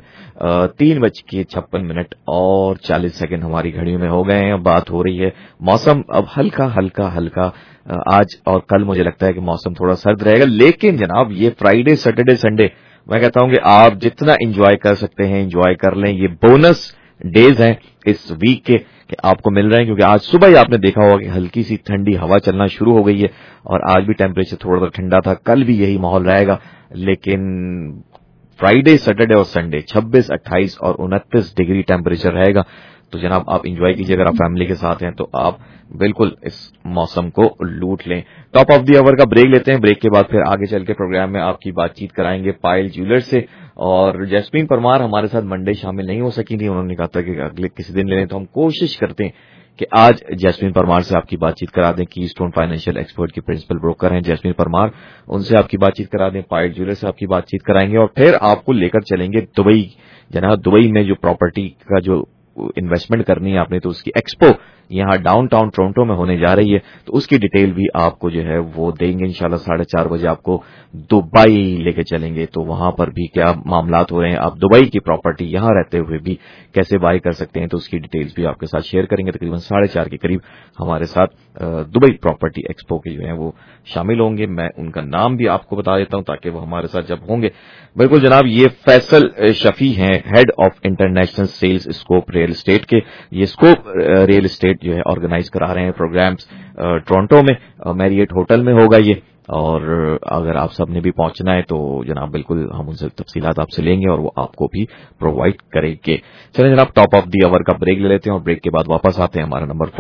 [SPEAKER 1] 3:56 और 40 सेकंड हमारी घड़ी में हो गए हैं। बात हो रही है मौसम अब हल्का आज और कल मुझे लगता है कि मौसम थोड़ा सर्द रहेगा, लेकिन जनाब ये फ्राइडे सैटरडे संडे मैं कहता हूं कि आप जितना एंजॉय कर सकते हैं एंजॉय कर लें। ये बोनस डेज हैं इस वीक के कि आपको मिल रहे हैं, क्योंकि आज सुबह ही आपने देखा होगा कि हल्की सी ठंडी हवा चलना शुरू हो गई है और आज भी टेम्परेचर थोड़ा ठंडा था, कल भी यही माहौल रहेगा। लेकिन फ्राइडे सैटरडे और संडे 26, 28 और 29 डिग्री टेम्परेचर रहेगा। तो जनाब आप एंजॉय कीजिए। अगर आप फैमिली के साथ हैं तो आप बिल्कुल इस मौसम को लूट लें। टॉप ऑफ द आवर का ब्रेक लेते हैं। ब्रेक के बाद फिर आगे चल के प्रोग्राम में आपकी बातचीत कराएंगे पायल ज्वेलर्स से। और जैस्मीन परमार हमारे साथ मंडे शामिल नहीं हो सकी थी, उन्होंने कहा था कि अगले किसी दिन लेने, तो हम कोशिश करते हैं कि आज जैस्मीन परमार से आपकी बातचीत करा दें, की स्टोन फाइनेंशियल एक्सपर्ट की प्रिंसिपल ब्रोकर हैं जैस्मीन परमार, उनसे आपकी बातचीत करा दें, पाइट ज्वेलर से आपकी बातचीत कराएंगे और फिर आपको लेकर चलेंगे दुबई। जनाब, दुबई में जो प्रॉपर्टी का जो इन्वेस्टमेंट करनी है आपने, तो उसकी एक्सपो यहाँ डाउनटाउन टोरंटो में होने जा रही है, तो उसकी डिटेल भी आपको जो है वो देंगे इंशाल्लाह। 4:30 बजे आपको दुबई लेके चलेंगे, तो वहां पर भी क्या मामलात हो रहे हैं, आप दुबई की प्रॉपर्टी यहां रहते हुए भी कैसे बाय कर सकते हैं, तो उसकी डिटेल्स भी आपके साथ शेयर करेंगे। तकरीबन 4:30 के करीब हमारे साथ दुबई प्रॉपर्टी एक्सपो के जो है वो शामिल होंगे। मैं उनका नाम भी आपको बता देता हूं ताकि वो हमारे साथ जब होंगे। बिल्कुल जनाब, ये फैसल शफी हैं, head of international sales scope real estate के। ये स्कोप रियल एस्टेट जो है ऑर्गेनाइज करा रहे हैं प्रोग्राम्स टोरंटो में, मैरियट होटल में होगा ये। और अगर आप सबने भी पहुंचना है तो जनाब बिल्कुल हम उनसे तफसीलात आपसे लेंगे और वो आपको भी प्रोवाइड करेंगे। चलें जनाब, टॉप ऑफ द आवर का ब्रेक ले लेते हैं और ब्रेक के बाद वापस आते हैं। हमारा number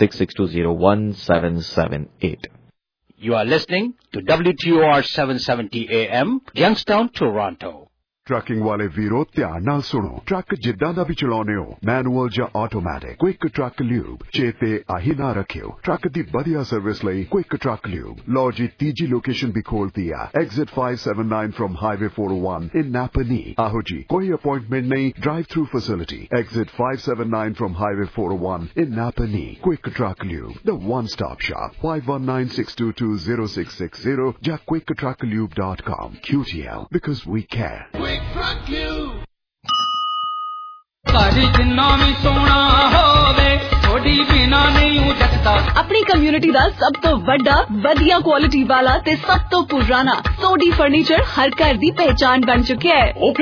[SPEAKER 1] 4166201778।
[SPEAKER 9] You are listening to WTOR 770 AM, Youngstown, Toronto.
[SPEAKER 19] Trucking वाले वीरो ध्यान नाल सुनो। ट्रक जिद्दां दा भी चलाउने हो, मैनुअल ਜਾਂ ਆਟੋਮੈਟਿਕ, क्विक ट्रक ल्यूब चेते आही ना रखियो। ट्रक दी बढ़िया सर्विस लई क्विक ट्रक ल्यूब। लो जी तीजी लोकेशन भी खोलती है, exit 579 from highway 401 in Napanee. आहो जी, कोई अपॉइंटमेंट नहीं, drive through facility, exit 579 from highway 401 in Napanee. Quick truck lube, the one stop shop. 5196220660 ਜਾਂ quicktrucklube.com। QTL, because we care।
[SPEAKER 2] अपनी कम्युनिटी दा सब तो वड्डा, वधिया क्वालिटी वाला ते सब तो पुराना सोडी फर्नीचर हर घर दी पहचान बन चुका है।